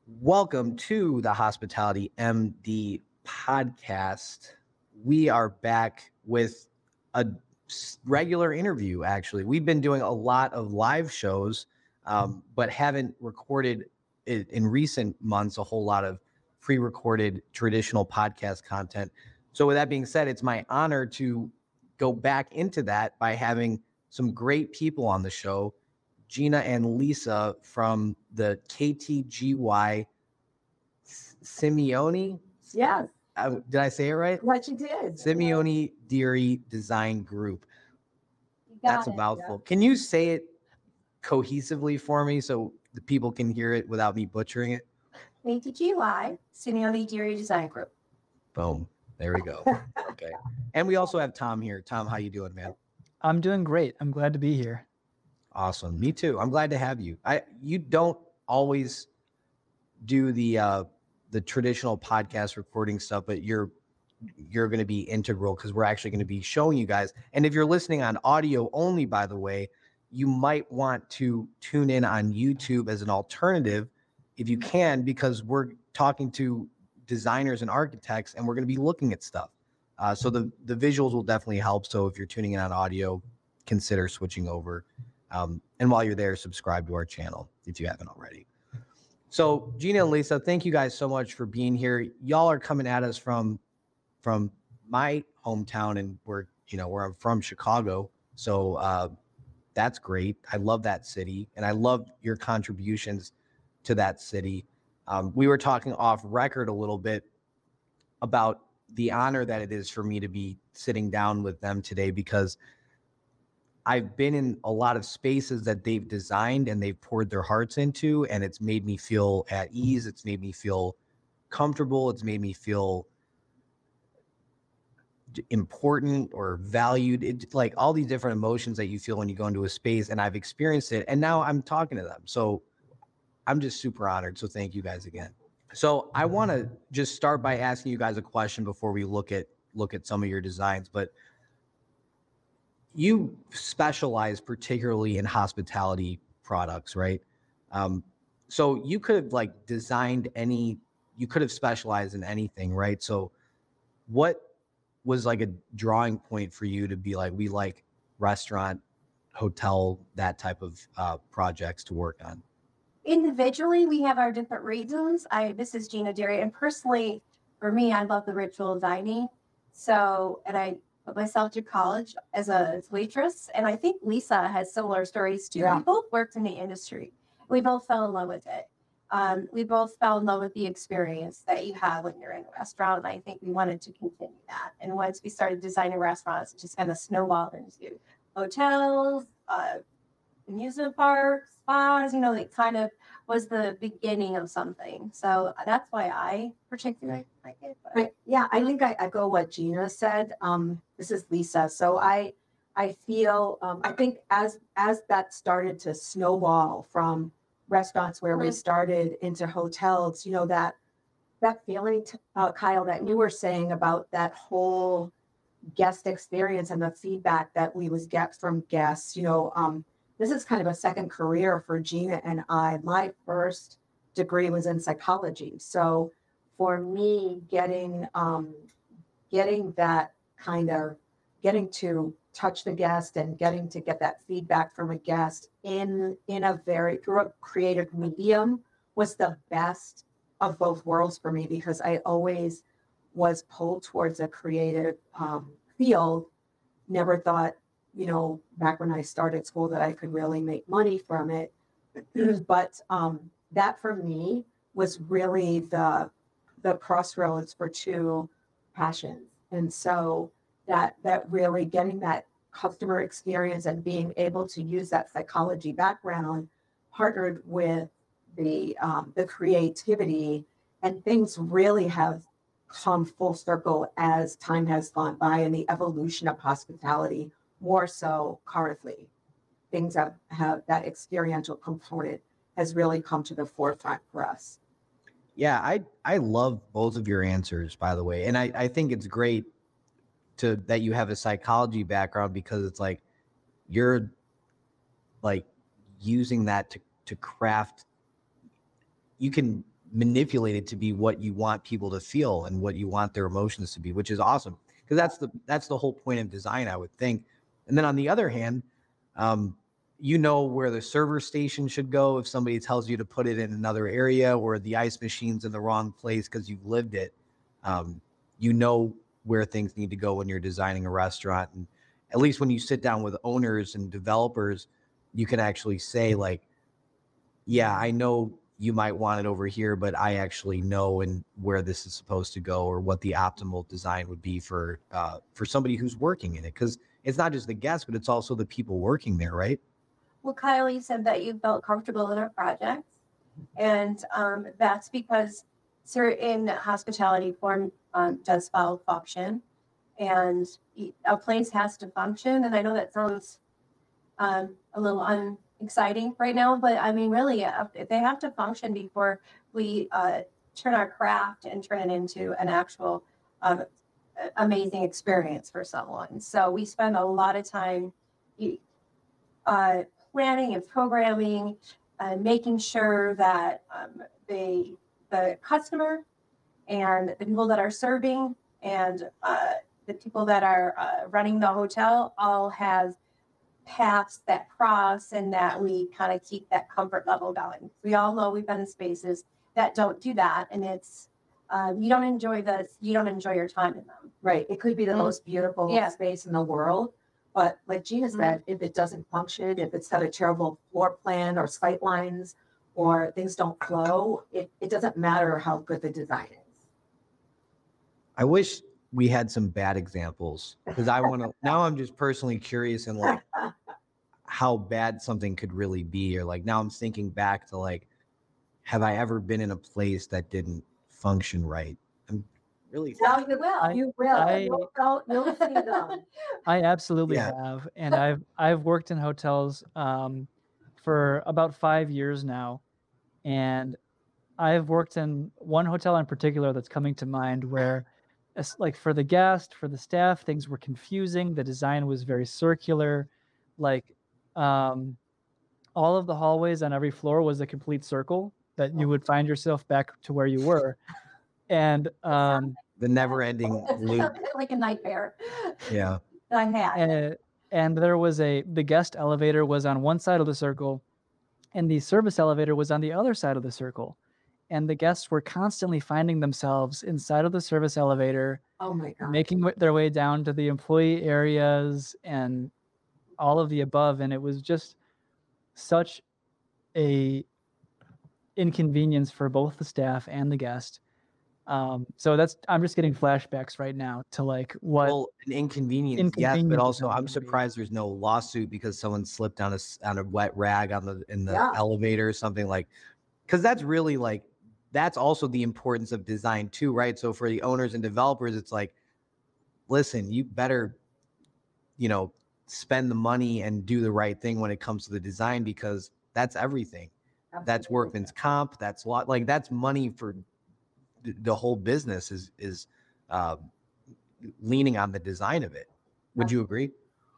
Welcome to the Hospitality MD podcast. We are back with a regular interview, actually. We've been doing a lot of live shows, but haven't recorded in recent months a whole lot of pre-recorded traditional podcast content. So with that being said, it's my honor to go back into that by having some great people on the show. Gina and Lisa from the KTGY Simeone. Yes. Did I say it right? What you did. Simeone Deary Design Group. That's a mouthful. Yeah. Can you say it cohesively for me so the people can hear it without me butchering it? KTGY, Simeone Deary Design Group. Boom. There we go. Okay. And we also have Tom here. Tom, how you doing, man? I'm doing great. I'm glad to be here. Awesome. Me too. I'm glad to have you. You don't always do the traditional podcast recording stuff, but you're going to be integral because we're actually going to be showing you guys. And if you're listening on audio only, by the way, you might want to tune in on YouTube as an alternative if you can, because we're talking to designers and architects and we're going to be looking at stuff. So the visuals will definitely help. So if you're tuning in on audio, consider switching over. And while you're there, subscribe to our channel if you haven't already. So Gina and Lisa, thank you guys so much for being here. Y'all are coming at us from my hometown, and where I'm from, Chicago. So that's great. I love that city, and I love your contributions to that city. We were talking off record a little bit about the honor that it is for me to be sitting down with them today, because I've been in a lot of spaces that they've designed and they've poured their hearts into, and it's made me feel at ease. It's made me feel comfortable. It's made me feel important or valued. It's like all these different emotions that you feel when you go into a space, and I've experienced it, and now I'm talking to them. So I'm just super honored. So thank you guys again. So I want to just start by asking you guys a question before we look at some of your designs, but you specialize particularly in hospitality products, right? So you could have you could have specialized in anything, right? So what was like a drawing point for you to be like, we like restaurant, hotel, that type of projects to work on? Individually, we have our different reasons. This is Gina Deary, and personally, for me, I love the ritual dining. So, and I put myself through college as a waitress, and I think Lisa has similar stories too. Yeah. We both worked in the industry. We both fell in love with it. We both fell in love with the experience that you have when you're in a restaurant, and I think we wanted to continue that. And once we started designing restaurants, it just kind of snowballed into hotels, amusement parks, spas. It kind of was the beginning of something. So that's why I particularly like it. But. Yeah, I think I go what Gina said. This is Lisa. So I feel I think as that started to snowball from restaurants where we started into hotels, that feeling, Kyle, that you were saying about that whole guest experience and the feedback that we would get from guests, this is kind of a second career for Gina and I. My first degree was in psychology. So for me, getting to touch the guest and getting to get that feedback from a guest through a creative medium was the best of both worlds for me, because I always was pulled towards a creative field. Never thought, back when I started school, that I could really make money from it. But that for me was really the crossroads for two passions. And so that really getting that customer experience and being able to use that psychology background partnered with the creativity, and things really have come full circle as time has gone by, and the evolution of hospitality more so currently. Things have that experiential component has really come to the forefront for us. Yeah, I love both of your answers, by the way. And I think it's great that you have a psychology background, because it's like you're like using that to craft. You can manipulated to be what you want people to feel and what you want their emotions to be, which is awesome. Because that's the whole point of design, I would think. And then on the other hand, you know where the server station should go if somebody tells you to put it in another area, or the ice machine's in the wrong place because you've lived it. You know where things need to go when you're designing a restaurant. And at least when you sit down with owners and developers, you can actually say like, yeah, I know you might want it over here, but I actually know and where this is supposed to go, or what the optimal design would be for somebody who's working in it. Because it's not just the guests, but it's also the people working there, right? Well, Kyle, you said that you felt comfortable in our projects, and that's because certain hospitality form does follow function, and a place has to function. And I know that sounds a little unexciting right now, but I mean, really, they have to function before we turn our craft and turn it into an actual amazing experience for someone. So we spend a lot of time planning and programming, making sure that the customer and the people that are serving and the people that are running the hotel all have paths that cross, and that we kind of keep that comfort level going. We all know we've been in spaces that don't do that, and it's you don't enjoy your time in them. Right. It could be the most beautiful Yeah. space in the world. But like Gina said, if it doesn't function, if it's got a terrible floor plan or sight lines, or things don't flow, it doesn't matter how good the design is. I wish we had some bad examples, because I want to, now I'm just personally curious and like how bad something could really be. Or like, now I'm thinking back to like, have I ever been in a place that didn't function right? I'm really No, you will. You will. You'll see them. I absolutely Yeah. have, and I've worked in hotels for about 5 years now, and I've worked in one hotel in particular that's coming to mind where, like for the guest, for the staff, things were confusing. The design was very circular, like all of the hallways on every floor was a complete circle that you would find yourself back to where you were, and the never-ending loop. Like a nightmare Yeah. that I had. and there was the guest elevator was on one side of the circle, and the service elevator was on the other side of the circle, and the guests were constantly finding themselves inside of the service elevator, Oh my God. making their way down to the employee areas and all of the above, and it was just such a inconvenience for both the staff and the guest. So I'm just getting flashbacks right now to like what Well, an inconvenience, yes, but inconvenience also is I'm gonna be. surprised there's no lawsuit because someone slipped on a wet rag in the Yeah. elevator or something, like, because that's really like, that's also the importance of design too, right? So for the owners and developers, it's like, listen, you better, spend the money and do the right thing when it comes to the design, because that's everything. That's Absolutely. workman's comp. That's like that's money for the whole business is leaning on the design of it. Would you agree?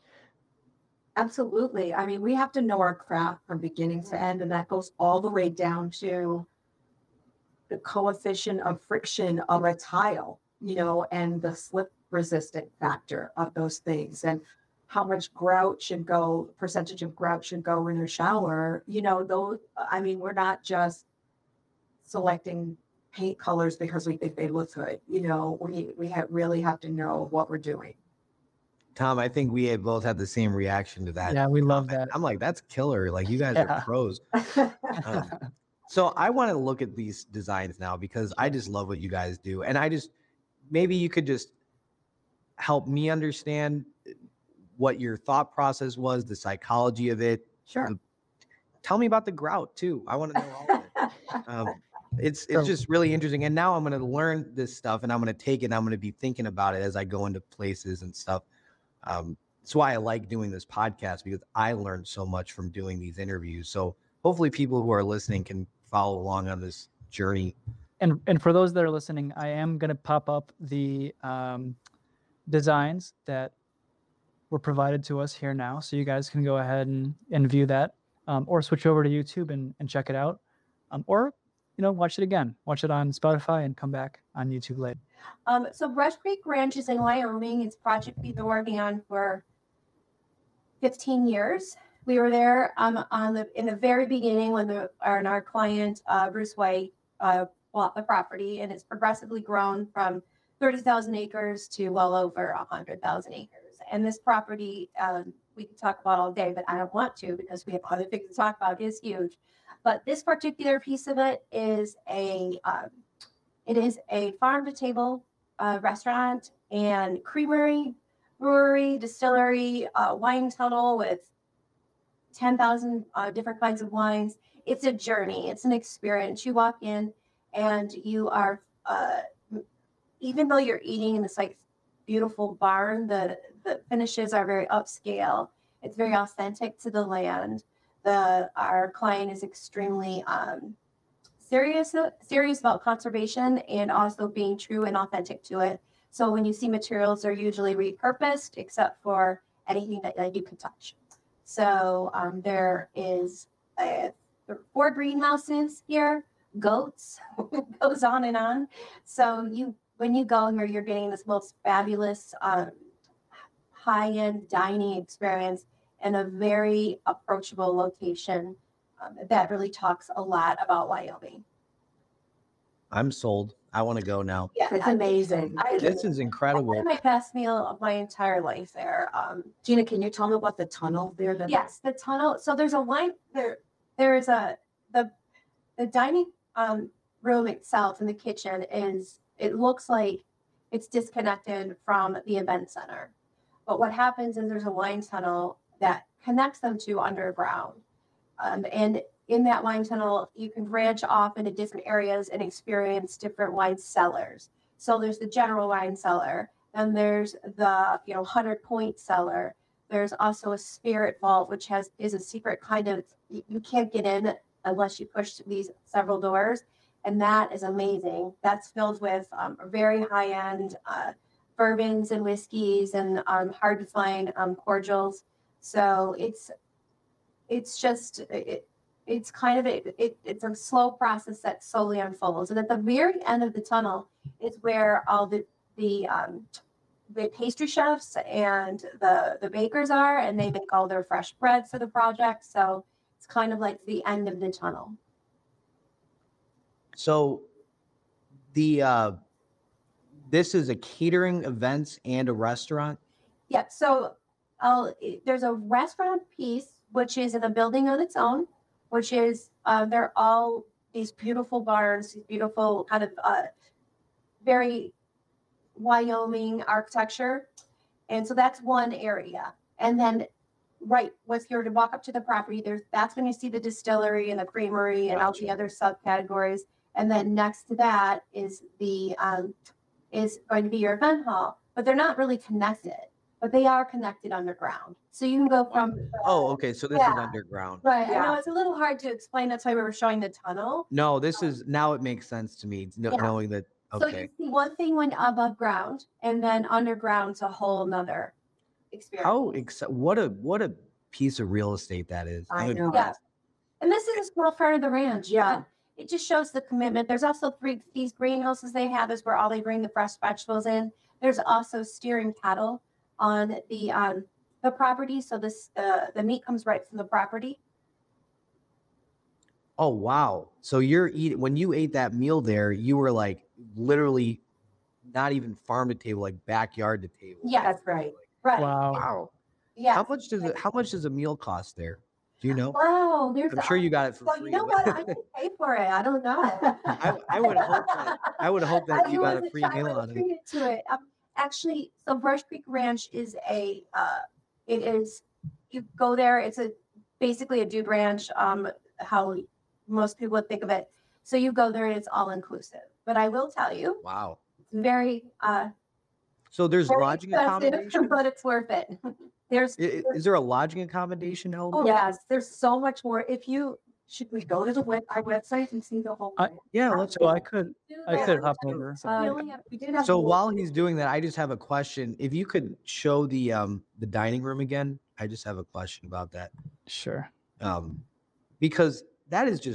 Absolutely. I mean, we have to know our craft from beginning to end, and that goes all the way down to the coefficient of friction of a tile, and the slip resistant factor of those things, and how much grout should go, percentage of grout should go in a shower. Those, I mean, we're not just selecting paint colors because we think they look good. We really have to know what we're doing. Tom, I think we had both had the same reaction to that. Yeah, we love comment. that. I'm like, that's killer. Like, you guys Yeah. are pros. So I want to look at these designs now, because I just love what you guys do. And maybe you could just help me understand what your thought process was, the psychology of it. Sure. Tell me about the grout too. I want to know all of it. It's So- just really interesting. And now I'm going to learn this stuff, and I'm going to take it and I'm going to be thinking about it as I go into places and stuff. That's why I like doing this podcast, because I learned so much from doing these interviews. So hopefully people who are listening can follow along on this journey. And for those that are listening, I am going to pop up the designs that were provided to us here now, so you guys can go ahead and view that, or switch over to YouTube and check it out, or watch it again. Watch it on Spotify and come back on YouTube later. So Brush Creek Ranch is in Wyoming. It's a project we've been working on for 15 years. We were there in the very beginning when our client Bruce White bought the property, and it's progressively grown from 30,000 acres to well over 100,000 acres. And this property, we could talk about all day, but I don't want to because we have other things to talk about. It is huge. But this particular piece of it is a farm to table restaurant and creamery, brewery, distillery, wine tunnel with 10,000 different kinds of wines. It's a journey. It's an experience. You walk in and you are, even though you're eating in this like beautiful barn, the finishes are very upscale. It's very authentic to the land. Our client is extremely serious about conservation and also being true and authentic to it. So when you see materials, they're usually repurposed, except for anything that you can touch. So there is 4 greenhouses here, goats, goes on and on. So when you go here, you're getting this most fabulous high-end dining experience in a very approachable location that really talks a lot about Wyoming. I'm sold. I want to go now. Yeah, It's amazing. This is I incredible. had my best meal of my entire life there. Gina, can you tell me about the tunnel there? Yes, the tunnel. So there's a wine there. There is the dining room itself in the kitchen it looks like it's disconnected from the event center. But what happens is there's a wine tunnel that connects them to underground. And in that wine tunnel, you can branch off into different areas and experience different wine cellars. So there's the general wine cellar, and there's the 100 point cellar. There's also a spirit vault, which is a secret kind of, you can't get in unless you push these several doors. And that is amazing. That's filled with very high-end bourbons and whiskeys and hard to find cordials. So it's kind of it's a slow process that slowly unfolds. And at the very end of the tunnel is where all the pastry chefs and the bakers are, and they make all their fresh bread for the project. So it's kind of like the end of the tunnel. So this is a catering, events, and a restaurant. Yeah. So there's a restaurant piece, which is in a building on its own, which is they're all these beautiful barns, these beautiful kind of very Wyoming architecture. And so that's one area. And then if you're to walk up to the property, that's when you see the distillery and the creamery and all the other subcategories. And then next to that is is going to be your event hall, but they're not really connected, but they are connected underground. So you can go from. Oh, okay. So this is Yeah. underground. Right. I know Yeah. it's a little hard to explain. That's why we were showing the tunnel. No, this is now it makes sense to me Yeah. knowing that. So Okay. you see one thing went above ground, and then underground's a whole nother experience. What a piece of real estate that is. I I'm know. impressed. And this is a small part of the ranch. Yeah. but it just shows the commitment. There's also these greenhouses they have is where all they bring the fresh vegetables in. There's also steering cattle on the property. So the meat comes right from the property. Oh wow. So when you ate that meal there, you were like literally not even farm to table, like backyard to table. Yeah. That's right. Right. Wow. Wow. Yeah. How much does a meal cost there? Do you know? Wow. I'm sure you got it for Well, free. you know what? I didn't pay for it. I don't know. I would hope that. I would hope that you got a free meal on it. Treated to it. Actually, so Brush Creek Ranch is you go there. It's basically a dude ranch. How most people would think of it. So you go there and it's all inclusive. But I will tell you, Wow. it's very So there's very lodging expensive, accommodation. but it's worth it. There's Is there a lodging accommodation, Elba? Oh, yes, there's so much more. Should we go to our website and see the whole? I- thing? Yeah, let's So go. I could hop over. We only have- We did have. So while he's doing that, I just have a question. If you could show the dining room again, I just have a question about that. Sure. Because that is just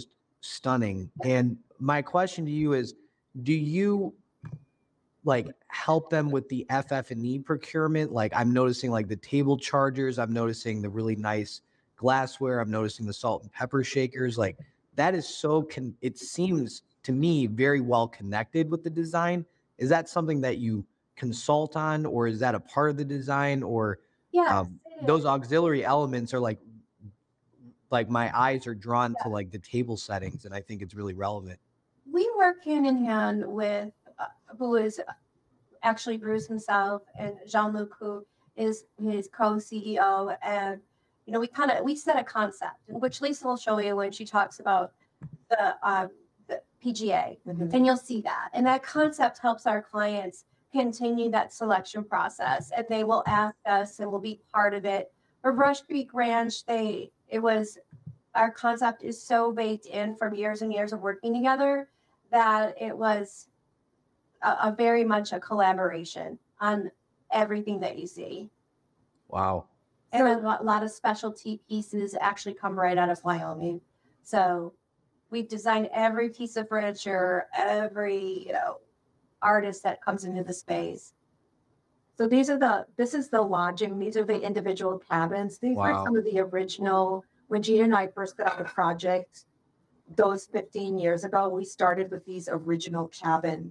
stunning. And my question to you is, do you like help them with the FF&E procurement? Like I'm noticing like the table chargers, I'm noticing the really nice glassware, I'm noticing the salt and pepper shakers. Like that is it seems to me very well connected with the design. Is that something that you consult on, or is that a part of the design, or Yes, it those is. auxiliary elements are like my eyes are drawn to like the table settings, and I think it's really relevant. We work hand in hand with who is actually Bruce himself and Jean-Luc, who is his co-CEO. And, you know, we set a concept, which Lisa will show you when she talks about the PGA, and you'll see that. And that concept helps our clients continue that selection process, and they will ask us and will be part of it. For Brush Creek Ranch, our concept is so baked in from years and years of working together that it was a very much a collaboration on everything that you see. Wow. And a lot of specialty pieces actually come right out of Wyoming. So we've designed every piece of furniture, every, artist that comes into the space. So this is the lodging. These are the individual cabins. These were Wow. some of the original, when Gina and I first got on the project, those 15 years ago, we started with these original cabins.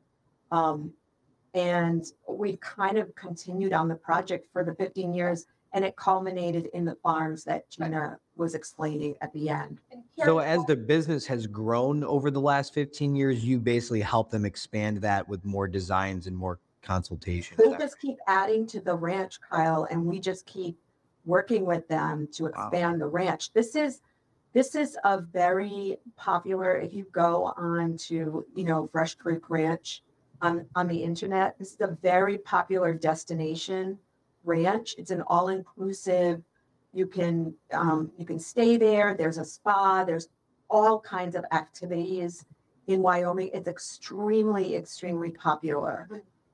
And we kind of continued on the project for the 15 years, and it culminated in the farms that Gina was explaining at the end. So as the business has grown over the last 15 years, you basically help them expand that with more designs and more consultations. They just keep adding to the ranch, Kyle, and we just keep working with them to expand the ranch. This is a very popular, if you go on to, Brush Creek Ranch on the internet, this is a very popular destination ranch. It's an all-inclusive. You can stay there. There's a spa. There's all kinds of activities in Wyoming. It's extremely, extremely popular.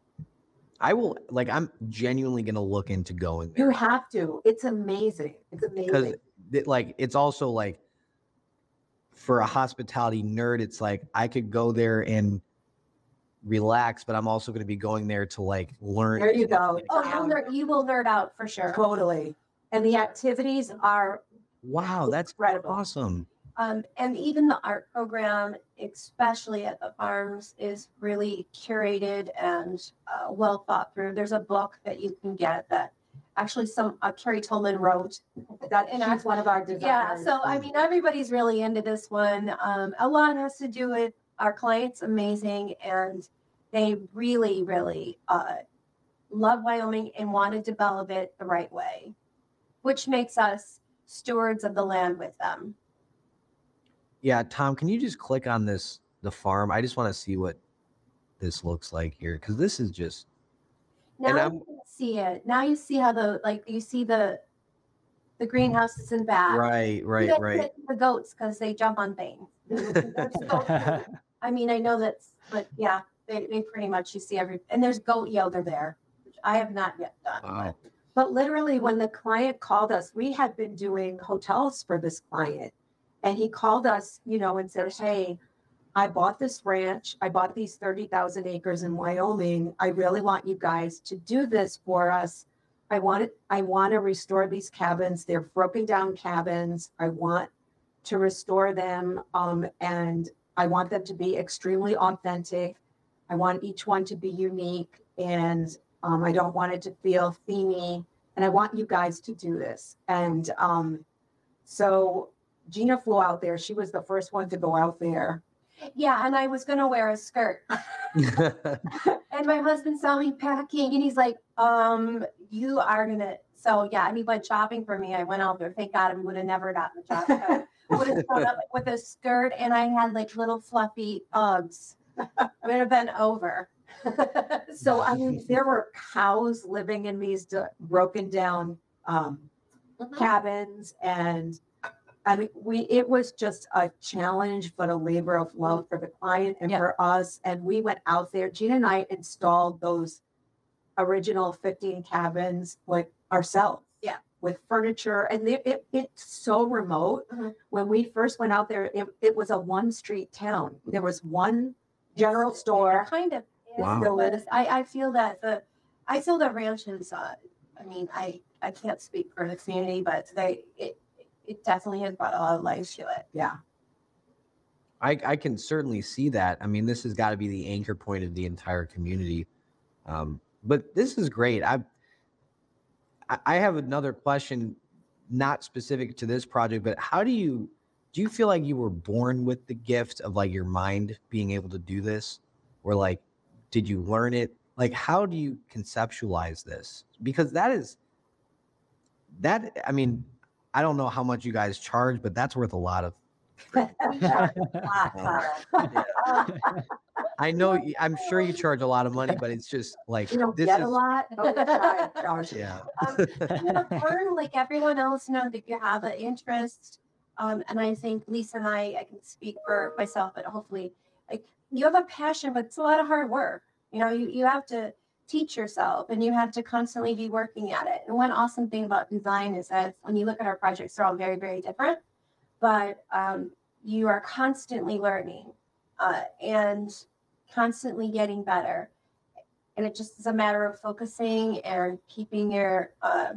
I'm genuinely going to look into going there. You have to. It's amazing. It's amazing. Because it's also like for a hospitality nerd, it's like I could go there and relax, but I'm also going to be going there to like learn. There you go. Oh, you will nerd out for sure. Totally. And the activities are Wow, that's incredible. awesome. And even the art program, especially at the farms, is really curated and well thought through. There's a book that you can get that actually Carrie Tolman wrote. She's one of our designers. Yeah, so I mean, everybody's really into this one. A lot has to do with our clients, amazing, and they really, really love Wyoming and want to develop it the right way, which makes us stewards of the land with them. Yeah, Tom, can you just click on the farm? I just want to see what this looks like here, because this is just. Now you can see it. Now you see how you see the greenhouses in back. Right. The goats, because they jump on things. I mean, I know that's, but yeah, they pretty much, you see and there's goat yoga there, which I have not yet done. Wow. But literally when the client called us, we had been doing hotels for this client. And he called us, and said, hey, I bought this ranch. I bought these 30,000 acres in Wyoming. I really want you guys to do this for us. I want to restore these cabins. They're broken down cabins. I want to restore them. And I want them to be extremely authentic. I want each one to be unique. And I don't want it to feel themey. And I want you guys to do this. And so Gina flew out there. She was the first one to go out there. Yeah, and I was going to wear a skirt. And my husband saw me packing, and he's like, you are going to. So, yeah, and he went shopping for me. I went out there. Thank God, we would have never gotten the job. I would have shown up with a skirt, and I had like little fluffy Uggs. I would have been over. So, I mean, there were cows living in these broken down cabins, and I mean, it was just a challenge, but a labor of love for the client and for us. And we went out there. Gina and I installed those original 15 cabins like ourselves. Yeah. with furniture, and it's so remote. Mhm. When we first went out there, it was a one street town. There was one general store. Kind of. Wow. But I feel that I feel the ranch is. I mean, I can't speak for the community, but it definitely has brought a lot of life to it. Yeah. I can certainly see that. I mean, this has got to be the anchor point of the entire community. But this is great. I have another question, not specific to this project, but do you feel like you were born with the gift of like your mind being able to do this? Or like, did you learn it? Like, how do you conceptualize this? Because I mean, I don't know how much you guys charge, but that's worth a lot of. I know, I'm sure you charge a lot of money, but it's just like, You don't this get is, a lot. Oh, gosh. yeah. Learn like everyone else, know that you have an interest. And I think Lisa and I can speak for myself, but hopefully, like you have a passion, but it's a lot of hard work. You know, you have to teach yourself, and you have to constantly be working at it. And one awesome thing about design is that when you look at our projects, they're all very, very different, but you are constantly learning and constantly getting better. And it just is a matter of focusing and keeping your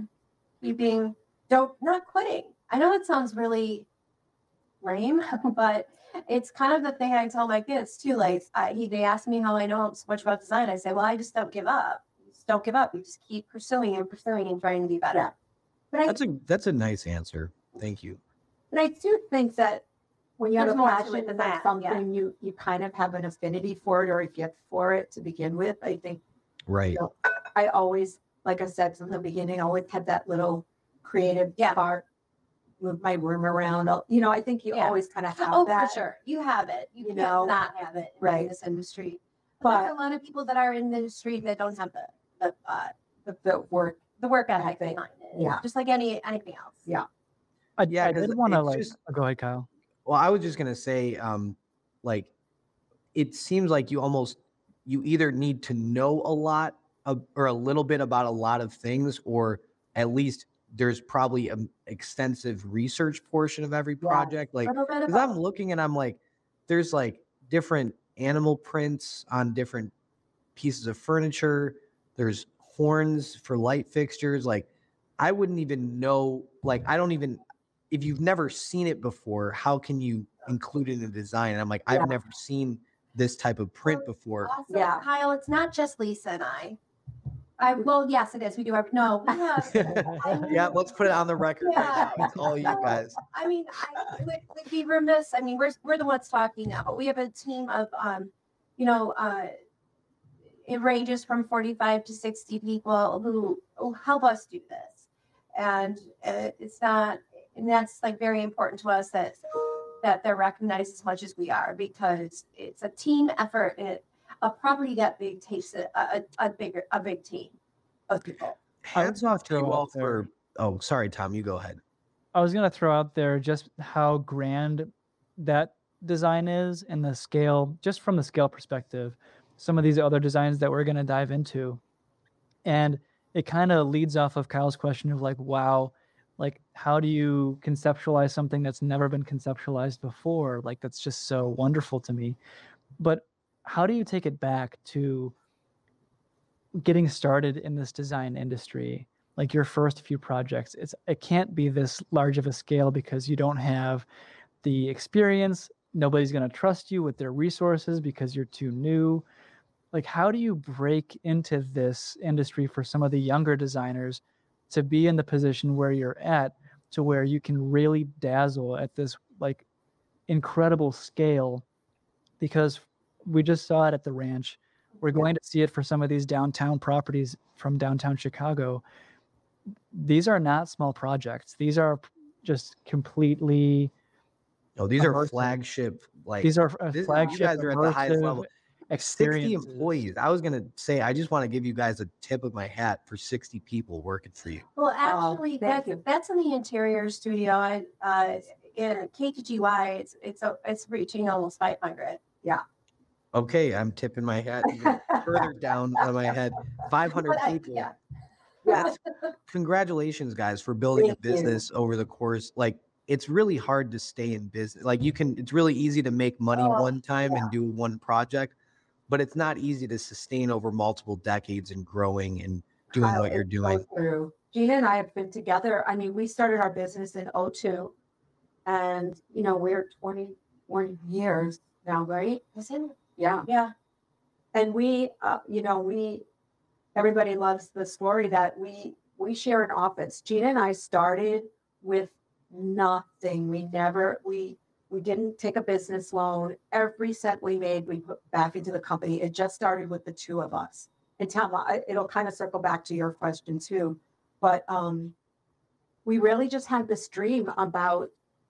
not quitting. I know it sounds really lame, but it's kind of the thing I tell my kids too. Like they ask me how I know so much about design. I say, well, I just don't give up. You just don't give up. You just keep pursuing and trying to be better. But That's a nice answer. Thank you. And I do think that when you have There's a more to passion it than about that, yeah. something, you kind of have an affinity for it, or if you have for it to begin with. I think Right. know, I always, like I said from the beginning, always had that little creative part, move my room around. I think you Yeah. always kind of have oh, that. for sure, you have it. You You can't know, not have it in right. this industry. But- There's a lot of people that are in the industry that don't have The work. the work ethic Ethic. behind it. Yeah. Just like anything else. Yeah. I Yeah, 'cause did want to it's like. just- Go ahead, Kyle. Well, I was just gonna say, like, it seems like you either need to know a lot or a little bit about a lot of things, or at least there's probably an extensive research portion of every Yeah. project. Like, Little bit because about I'm looking and I'm like, there's like different animal prints on different pieces of furniture. There's horns for light fixtures. Like, I wouldn't even know. Like, if you've never seen it before, how can you include it in the design? And I'm like, Yeah. I've never seen this type of print before. Also, Yeah. Kyle, it's not just Lisa and I. Well, yes, it is. We do have no. We have, Yeah, let's put it on the record. Yeah. Right now. It's all you guys. I mean, we'd be remiss. I mean, we're the ones talking now, but we have a team of, it ranges from 45 to 60 people who help us do this. And and that's like very important to us that they're recognized as much as we are, because it's a team effort, and a property that big takes a big team of people. Hats off to you throw all out there- for. Oh, sorry, Tom. You go ahead. I was gonna throw out there just how grand that design is and the scale, just from the scale perspective. Some of these other designs that we're gonna dive into, and it kind of leads off of Kyle's question of like, wow, like how do you conceptualize something that's never been conceptualized before? Like that's just so wonderful to me. But how do you take it back to getting started in this design industry? Like your first few projects, it can't be this large of a scale because you don't have the experience. Nobody's going to trust you with their resources because you're too new. Like, how do you break into this industry for some of the younger designers to be in the position where you're at, to where you can really dazzle at this like incredible scale? Because we just saw it at the ranch. We're going to see it for some of these downtown properties from downtown Chicago. These are not small projects. These are just completely, No, these are Immersive. flagship. Like, these are you flagship guys are at the highest immersive level. 60 experiences. employees. I was gonna say, I just want to give you guys a tip of my hat for 60 people working for you. Well, actually, thank you. that's in the interior studio. In KTGY, it's reaching almost 500. Okay, I'm tipping my hat even further down on my head. 500 But people. yeah. Yeah. Congratulations, guys, for building a Thank you. business over the course. Like, it's really hard to stay in business. Like, it's really easy to make money Oh, one time yeah. and do one project, but it's not easy to sustain over multiple decades and growing and doing Kyle, what you're it's doing. so true. Gina and I have been together. I mean, we started our business in '02, and we're 21 years now, right? Is it? Yeah. Yeah. And everybody loves the story that we share an office. Gina and I started with nothing. We didn't take a business loan. Every cent we made, we put back into the company. It just started with the two of us. And Tom, it'll kind of circle back to your question too. But we really just had this dream about,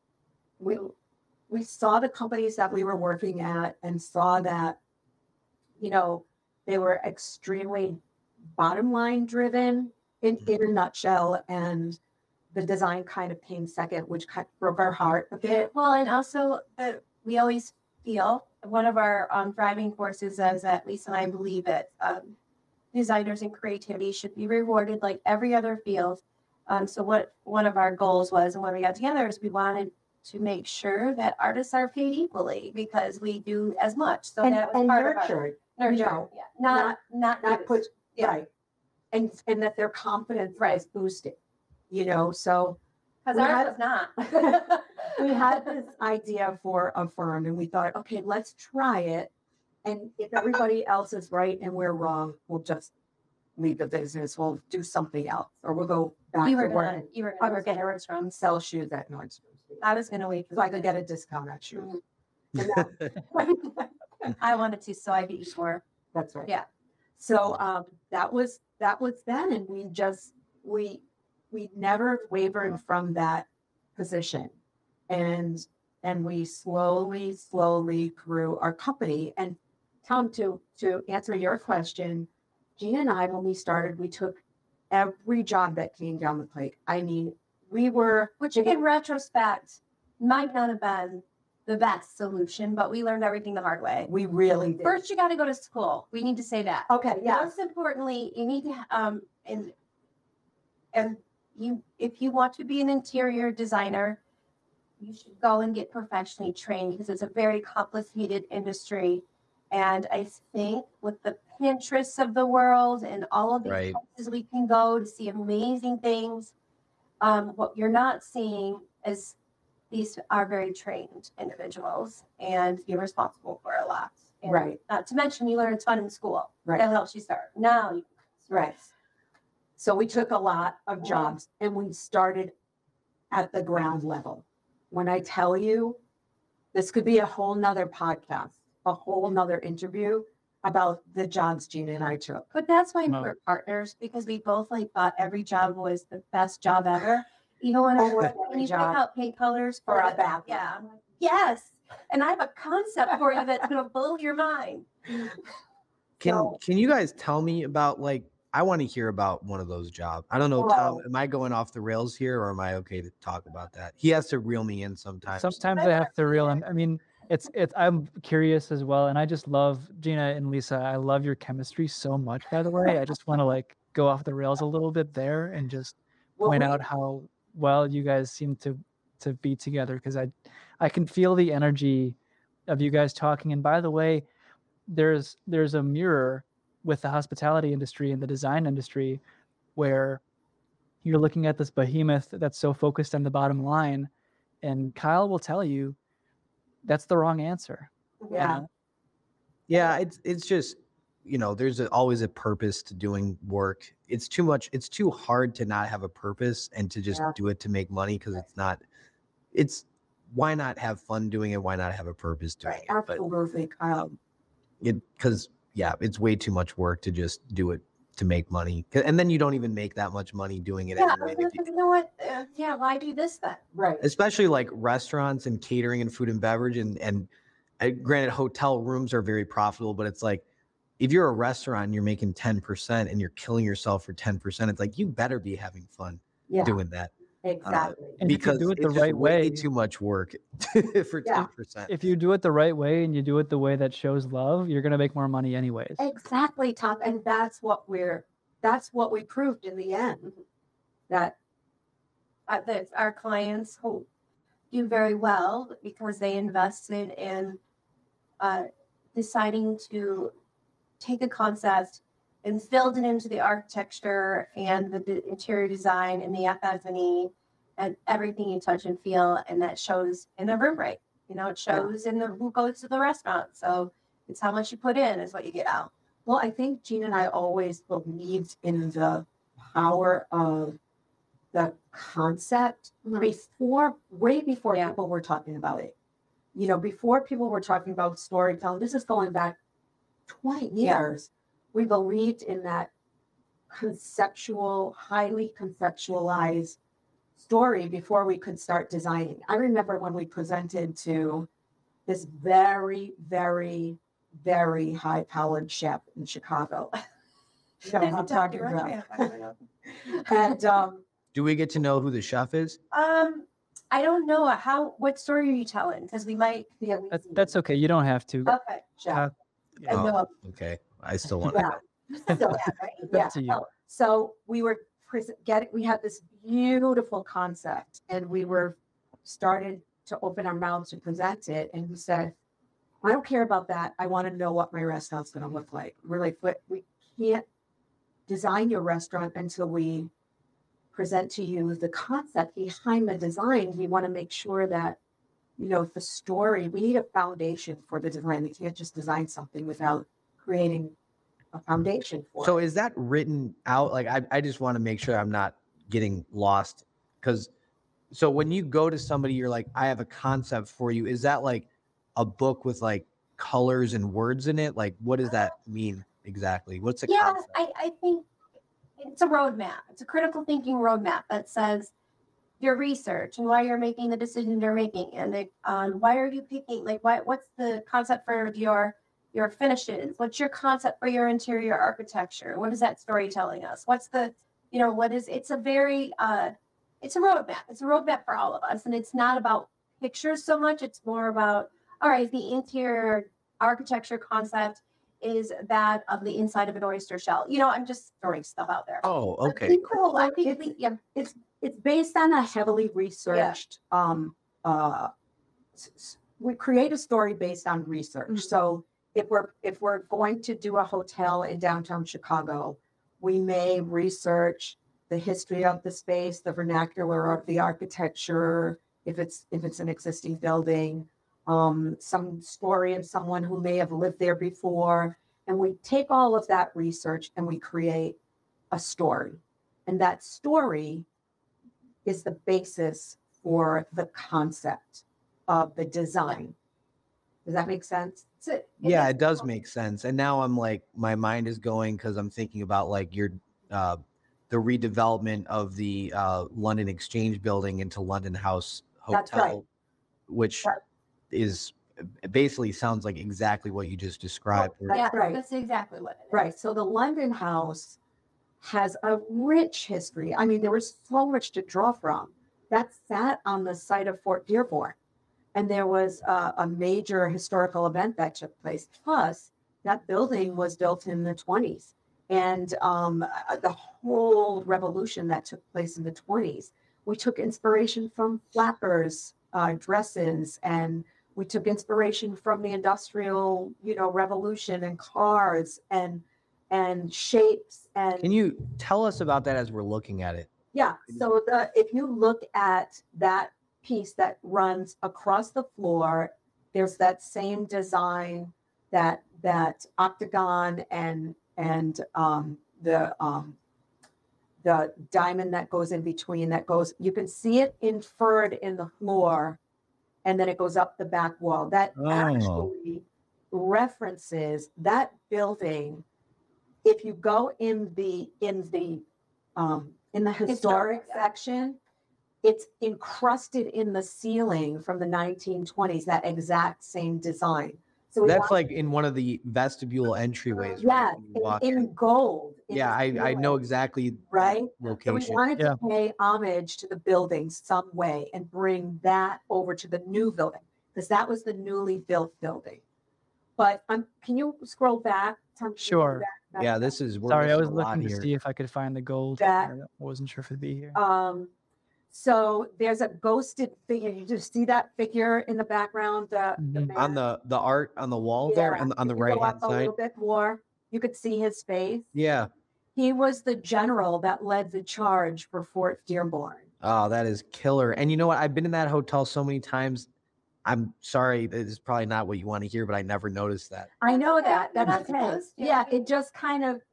we saw the companies that we were working at and saw that, they were extremely bottom line driven in a nutshell. And the design kind of came second, which kind of broke our heart a bit. Well, and also we always feel one of our driving forces is that Lisa and I believe that designers and creativity should be rewarded like every other field. So what one of our goals was, and when we got together, is we wanted to make sure that artists are paid equally because we do as much. So And, that was and part of nurtured, our you nurture. know, Yeah. Not not put, Yeah. right. And that their confidence is boosted, so because we ours had- was not. we had this idea for a firm and we thought, okay, let's try it. And if everybody else is right and we're wrong, we'll just leave the business. We'll do something else or we'll go back you to were work gonna, you were I gonna was get gonna- Nordstrom. and sell shoes at Nordstrom. I was gonna wait So I could get a discount at shoes. And I wanted to, so I could eat more. that's right. Yeah. So that was then, and we never wavered from that position, and we slowly grew our company. And Tom, to answer your question, Gina and I, when we started, we took every job that came down the pike. I mean, Which in retrospect might not have been the best solution, but we learned everything the hard way. we really did. First, you got to go to school. We need to say that. Okay, yeah, Most importantly, you need to and you, if you want to be an interior designer, you should go and get professionally trained because it's a very complicated industry. And I think with the Pinterests of the world and all of these Right. places we can go to see amazing things, what you're not seeing is these are very trained individuals and you're responsible for a lot. And right, not to mention you learn a ton in school. right. That helps you start. Now you Right. So we took a lot of jobs and we started at the ground level. When I tell you, this could be a whole nother podcast, a whole nother interview about the jobs Gina and I took. But that's why No. we're partners because we both thought every job was the best job ever. Even when I Almost when every you pick job. out paint colors For a the- bathroom. Yeah. I'm like, yes. And I have a concept for you that's gonna blow your mind. Can you guys tell me about, like, I want to hear about one of those jobs. I don't know, Tom, Whoa. am I going off the rails here or am I okay to talk about that? He has to reel me in sometimes. Sometimes I have to reel in. I mean, it's I'm curious as well, and I just love Gina and Lisa. I love your chemistry so much. By the way, I just want to like go off the rails a little bit there and just Well, point we- out how well you guys seem to be together because I can feel the energy of you guys talking. And by the way, there's a mirror with the hospitality industry and the design industry where you're looking at this behemoth that's so focused on the bottom line, and Kyle will tell you that's the wrong answer. you Yeah. know? Yeah, it's just, there's always a purpose to doing work. It's too hard to not have a purpose and to just Yeah. do it to make money because why not have fun doing it? Why not have a purpose doing Right. it? But Absolutely. it's way too much work to just do it to make money. And then you don't even make that much money doing it Yeah, anyway. If you- you know what? Yeah, why do this then? Right. especially like restaurants and catering and food and beverage and granted hotel rooms are very profitable, but it's like if you're a restaurant and you're making 10% and you're killing yourself for 10%, it's like you better be having fun Yeah. doing that Exactly. And if you because do it the it's just right way way, too much work for Yeah. 10%. if you do it the right way and you do it the way that shows love, you're gonna make more money anyways. Exactly, Tom. And that's what we're that's what we proved in the end. That That our clients hope do very well because they invested in deciding to take a concept and build it into the architecture and the interior design and the FF&E and everything you touch and feel, and that shows in the room rate. You know, it shows in the who goes to the restaurant. So it's how much you put in is what you get out. well, I think Gina and I always believed in the power of the concept way before Yeah. people were talking about it. You know, before people were talking about storytelling, this is going back 20 years. We believed in that conceptual, highly conceptualized story before we could start designing. I remember when we presented to this very, very, very high-powered chef in Chicago. You know what I'm talking about. And Do we get to know who the chef is? I don't know what story are you telling? Because we might. yeah, That's okay. You don't have to. Okay. chef. I Oh, know. okay. I still want Yeah. to. So, Up to you. So we were we had this beautiful concept, and we were started to open our mouths to present it, and we said, I don't care about that. I want to know what my restaurant's going to look like. We're like, but we can't design your restaurant until we present to you the concept behind the design. We want to make sure that, you know, the story, we need a foundation for the design. We can't just design something without creating a foundation for So it. is that written out? Like, I just want to make sure I'm not getting lost. Because so when you go to somebody, you're like, I have a concept for you. Is that like a book with like colors and words in it? Like, what does that mean exactly? What's the Yeah, concept? I think it's a roadmap. It's a critical thinking roadmap that says your research and why you're making the decision you're making, and why are you picking, like, what's the concept for your finishes? What's your concept for your interior architecture? What is that story telling us? What's the, you know, what is? It's a very it's a roadmap. It's a roadmap for all of us, and it's not about pictures so much. It's more about, all right, the interior architecture concept is that of the inside of an oyster shell. You know, I'm just throwing stuff out there. Oh, okay. think- Cool. I think it's- yeah. It's based on a heavily researched we create a story based on research. Mhm. So if we're going to do a hotel in downtown Chicago, we may research the history of the space, the vernacular of the architecture, if it's an existing building, some story of someone who may have lived there before, and we take all of that research and we create a story, and that story is the basis for the concept of the design. Does that make sense? Yeah, it does make sense. And now I'm like, my mind is going because I'm thinking about like your the redevelopment of the London Exchange building into London House Hotel, That's right. which Right. is basically sounds like exactly what you just described. That's Yeah, right. that's exactly what it is. Right. So the London House has a rich history. I mean, there was so much to draw from. That sat on the site of Fort Dearborn. And there was a major historical event that took place. Plus, that building was built in the 20s. And the whole revolution that took place in the 20s, we took inspiration from flappers, dresses, and we took inspiration from the industrial, revolution and cars and shapes. And Can you tell us about that as we're looking at it? yeah, so if you look at that piece that runs across the floor, there's that same design, that octagon and the diamond that goes in between, you can see it inferred in the floor, and then it goes up the back wall. That Oh. actually references that building. If you go in the historic section, it's encrusted in the ceiling from the 1920s, that exact same design. So we That's want- like in one of the vestibule entryways. right, yeah, when you walk in. in gold. in Yeah, the I know ceiling, exactly right? So we location. wanted Yeah. to pay homage to the building some way and bring that over to the new building, because that was the newly built building. But can you scroll back? Tom, can you go Sure. back? Yeah, this is we're Sorry, I missing was a lot looking to here. see if I could find the gold. That- I wasn't sure if it'd be here. So there's a ghosted figure. You just see that figure in the background. Mhm. On man. the art on the wall there, Yeah, and on the if you go right up hand a side. little bit more, you could see his face. Yeah. He was the general that led the charge for Fort Dearborn. Oh, that is killer. And you know what? I've been in that hotel so many times. I'm sorry, this is probably not what you want to hear, but I never noticed that. I know okay. that. You're That's not okay. supposed to. Yeah, it just kind of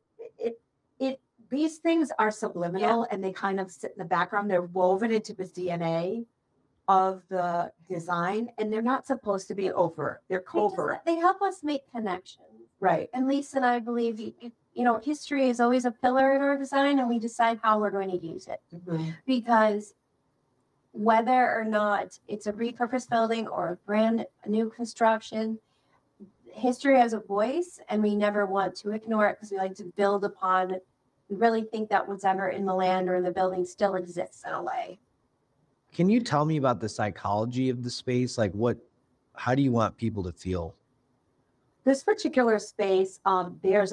these things are subliminal and they kind of sit in the background. They're woven into the DNA of the design, and they're not supposed to be overt. They're covert. They help us make connections. Right. And Lisa and I believe, history is always a pillar in our design, and we decide how we're going to use it. Mhm. Because whether or not it's a repurposed building or a brand new construction, history has a voice, and we never want to ignore it because we like to build upon. We really think that what's ever in the land or in the building still exists in a way. Can you tell me about the psychology of the space? Like how do you want people to feel? This particular space, there's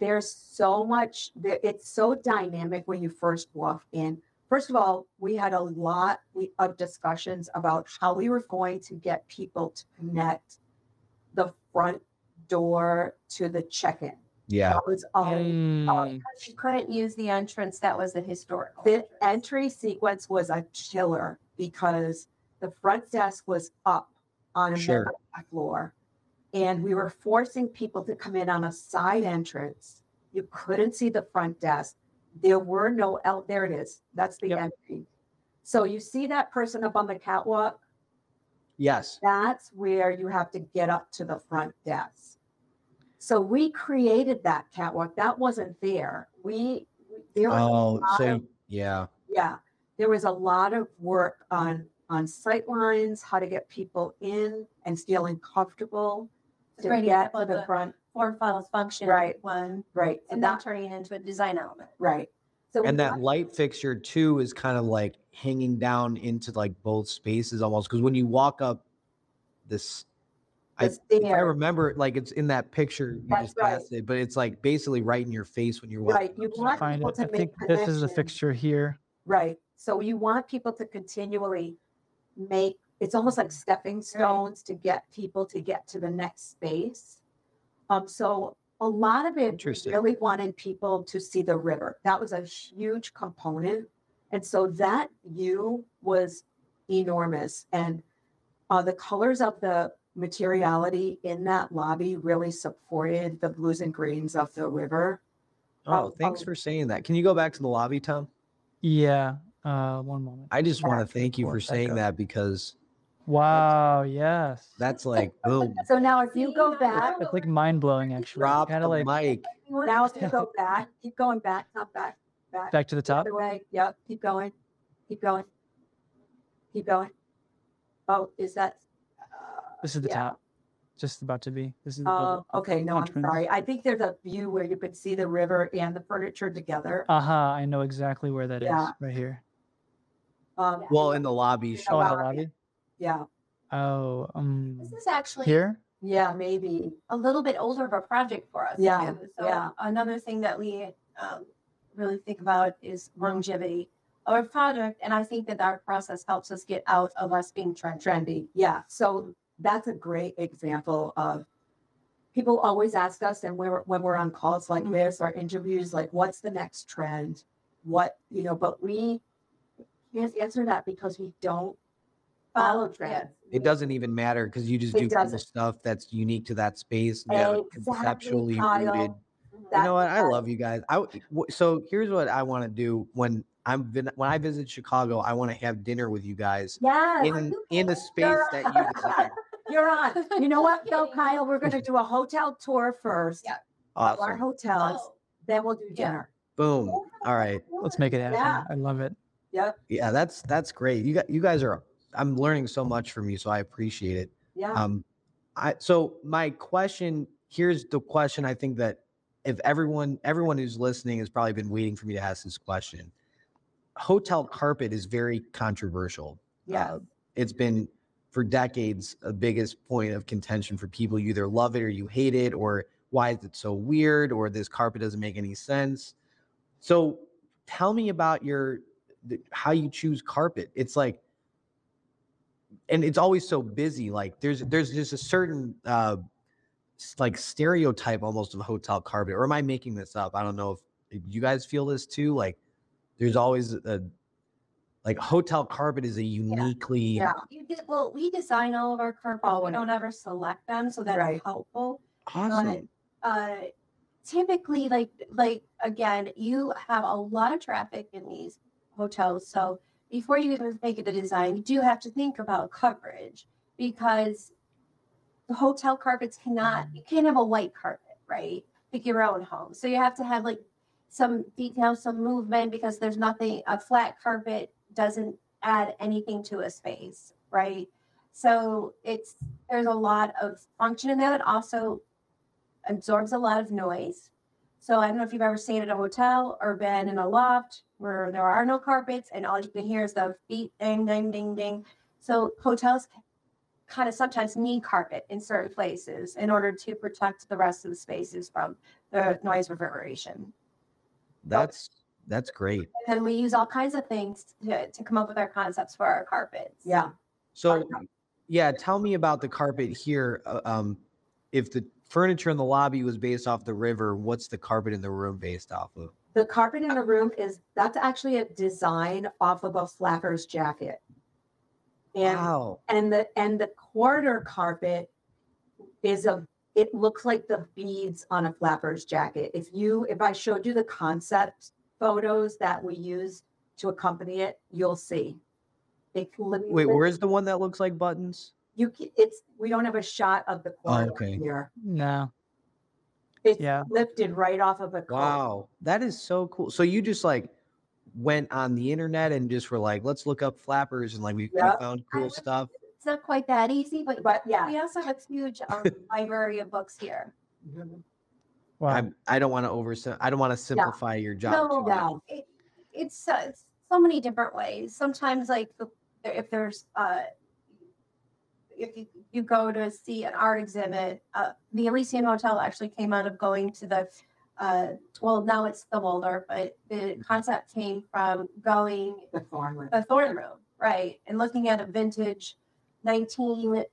so much. It's so dynamic when you first walk in. First of all, we had a lot of discussions about how we were going to get people to connect the front door to the check-in. Yeah. That was all. Mm. Because you couldn't use the entrance that was the historical. The entrance. entry sequence was a killer because the front desk was up on a Sure. mezzanine floor, and we were forcing people to come in on a side entrance. You couldn't see the front desk. There were no there it is. That's the Yep. entry. So you see that person up on the catwalk? Yes. That's where you have to get up to the front desk. So we created that catwalk. That wasn't there. There was a Oh, lot so of- yeah. yeah, there was a lot of work on sight lines, how to get people in and feeling comfortable It's to a great get example to of the the front. form follows function. Right. One, Right. So and then that turning it into a design element. right. So we And that want- light fixture too is kind of like hanging down into like both spaces almost. Because when you walk up this, the if I stairs, remember, like it's in that picture you That's just right. passed it, but it's like basically right in your face when you're walking. right. You up. want Find people it. to I make think this is the connections. fixture here. Right. So you want people to continually make it's almost like stepping stones to get people to get to the next space. So a lot of it Interesting. really wanted people to see the river. That was a huge component. And so that view was enormous. And the colors of the materiality in that lobby really supported the blues and greens of the river. Oh, thanks for saying that. Can you go back to the lobby, Tom? Yeah. One moment. I just want to thank you Pull for it back saying up. that because Wow. Yes. that's like boom. So now if you go back, It's like mind blowing, actually. Drop Kind the of like mic. now if you go back, keep going back, not back, back to the the top. other way. Yep, keep going, keep going, keep going. Oh, is that? This is the yeah. top. Just about to be. This is the Oh, okay. No, I'm entrance. sorry. I think there's a view where you could see the river and the furniture together. Aha, I know exactly where that is. Yeah. Right here. Well, in the lobby. Oh, in the lobby. lobby? Yeah, Oh, This is actually here? yeah, maybe. a little bit older of a project for us. Yeah, too. So yeah. another thing that we really think about is longevity of a project, and I think that our process helps us get out of us being trendy. Yeah, so that's a great example of people always ask us, and when we're on calls like this or interviews, like, what's the next trend? What, but we can't answer that because we don't follow trends. It doesn't even matter because you just It do cool doesn't. stuff that's unique to that space. And have it Exactly, conceptually Kyle. rooted. That's You know what? I right. love you guys. So here's what I want to do when I visit Chicago. I want to have dinner with you guys Yes, in the space that you design. you're on. You know what, though, Kyle? We're going to do a hotel tour first Yeah. of our Awesome. hotels. Oh, Then we'll do Yeah. dinner. Boom. All right. Let's make it happen. Yeah. I love it. Yep. Yeah, that's great. You guys are. I'm learning so much from you, so I appreciate it. Yeah. So my question here's the question. I think that if everyone who's listening has probably been waiting for me to ask this question. Hotel carpet is very controversial. Yeah. It's been for decades a biggest point of contention for people. You either love it or you hate it, or why is it so weird, or this carpet doesn't make any sense. So tell me about how you choose carpet. It's like, and it's always so busy. Like there's just a certain like stereotype almost of hotel carpet. Or am I making this up? I don't know if you guys feel this too. Like there's always like hotel carpet is a uniquely Yeah. Well, we design all of our carpets. Oh, We and- don't ever select them, so that's Right. helpful. awesome. Typically, like again, you have a lot of traffic in these hotels, so before you even make it a design, you do have to think about coverage, because the hotel carpets you can't have a white carpet, right? Pick your own home. So you have to have like some detail, some movement, because a flat carpet doesn't add anything to a space, right? So there's a lot of function in there. It also absorbs a lot of noise. So I don't know if you've ever stayed at a hotel or been in a loft where there are no carpets and all you can hear is the feet ding, ding, ding, ding. So hotels kind of sometimes need carpet in certain places in order to protect the rest of the spaces from the noise reverberation. That's great. And we use all kinds of things to come up with our concepts for our carpets. Yeah. So yeah, tell me about the carpet here. If the furniture in the lobby was based off the river, what's the carpet in the room based off of? The carpet in the room that's actually a design off of a flapper's jacket. And Wow. and the corridor carpet it looks like the beads on a flapper's jacket. If I showed you the concept photos that we use to accompany it, you'll see. Wait, where's the one that looks like buttons? We don't have a shot of the corridor okay. here. No. It's Yeah. lifted right off of a corridor. Wow, that is so cool. So you just like went on the internet and just were like, let's look up flappers, and like we Yep. found cool stuff. It's not quite that easy, but yeah. we also have a huge library of books here. Wow. I don't want to simplify your job. No, too much. no. It's so many different ways. Sometimes, like if there's if you go to see an art exhibit, the Elysian Hotel actually came out of going to the now it's the Waldorf, but the concept came from going The thorn room. the Thorn Room, right, and looking at a vintage 1920s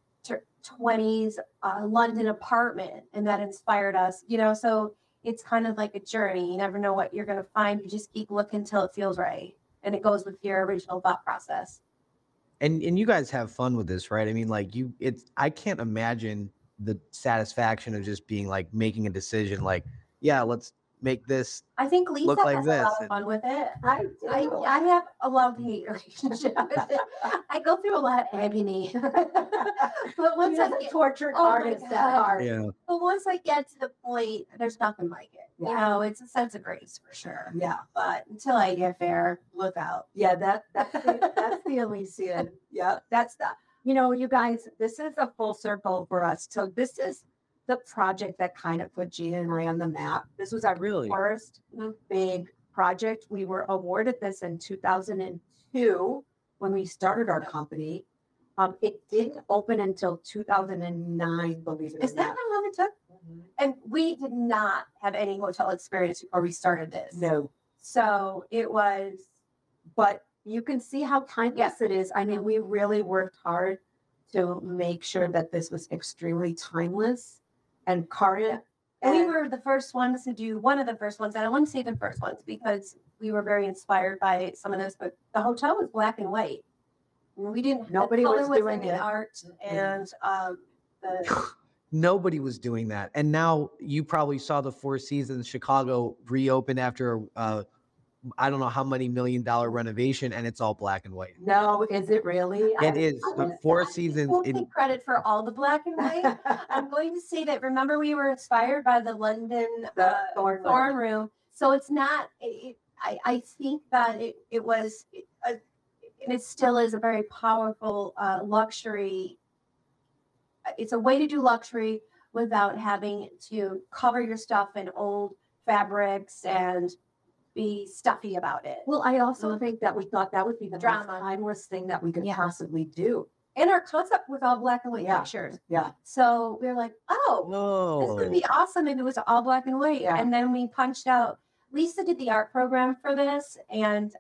London apartment, and that inspired us. So it's kind of like a journey. You never know what you're going to find. You just keep looking until it feels right, and it goes with your original thought process. And you guys have fun with this, right? I mean, like I can't imagine the satisfaction of just being like making a decision, like, yeah, let's make this. I think Lisa Look like has this a lot of and- fun with it. I I have a love-hate relationship with it. I go through a lot of agony. But once I get, tortured oh my artist that God. hard. Yeah. but once I get to the point, there's nothing like it. Yeah. It's a sense of grace for sure. Yeah. But until I get there, look out. Yeah, that's the Elysian. Yeah, that's you guys, this is a full circle for us. So this is the project that kind of put Gina and Ray on the map. This was our Really? first big project. We were awarded this in 2002 when we started our company. It didn't open until 2009, believe it Is or that not. how long it took? And we did not have any hotel experience before we started this. No, So it was, but you can see how timeless it is. I mean, we really worked hard to make sure that this was extremely timeless and current. and we And were the first ones to do one of the first ones. And I wouldn't say the first ones because we were very inspired by some of this, but the hotel was black and white. We didn't, Nobody the was color doing in the it. art and the Nobody was doing that. And now you probably saw the Four Seasons Chicago reopen after I don't know how many $1 million renovation, and it's all black and white. no, is it really? It is. The Four Seasons. won't take credit for all the black and white. I'm going to say that, remember, we were inspired by the London The Thorn Thorn Room. So it's not, I think that it was, and it still is a very powerful luxury. It's a way to do luxury without having to cover your stuff in old fabrics and be stuffy about it. Well, I also think that we thought that would be the most Drama. timeless thing that we could Yeah. possibly do. And our concept was all black and white Yeah. pictures. Yeah. So we were like, oh, this would Whoa. be awesome if it was all black and white. Yeah. And then we punched out. Lisa did the art program for this, and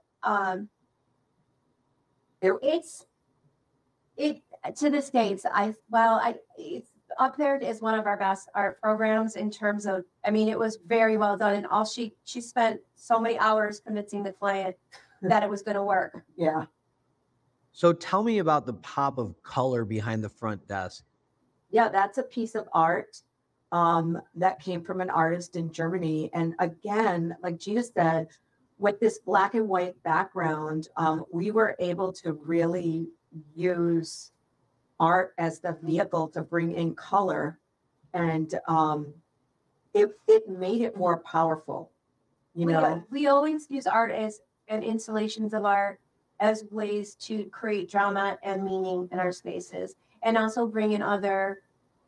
it's to this day. It's up there as one of our best art programs in terms of. I mean, it was very well done, and all she spent so many hours convincing the client that it was going to work. Yeah. So tell me about the pop of color behind the front desk. Yeah, that's a piece of art that came from an artist in Germany. And again, like Gina said, with this black and white background, we were able to really use art as the vehicle to bring in color. And it made it more powerful, you know? We always use art and installations of art as ways to create drama and meaning in our spaces, and also bring in other.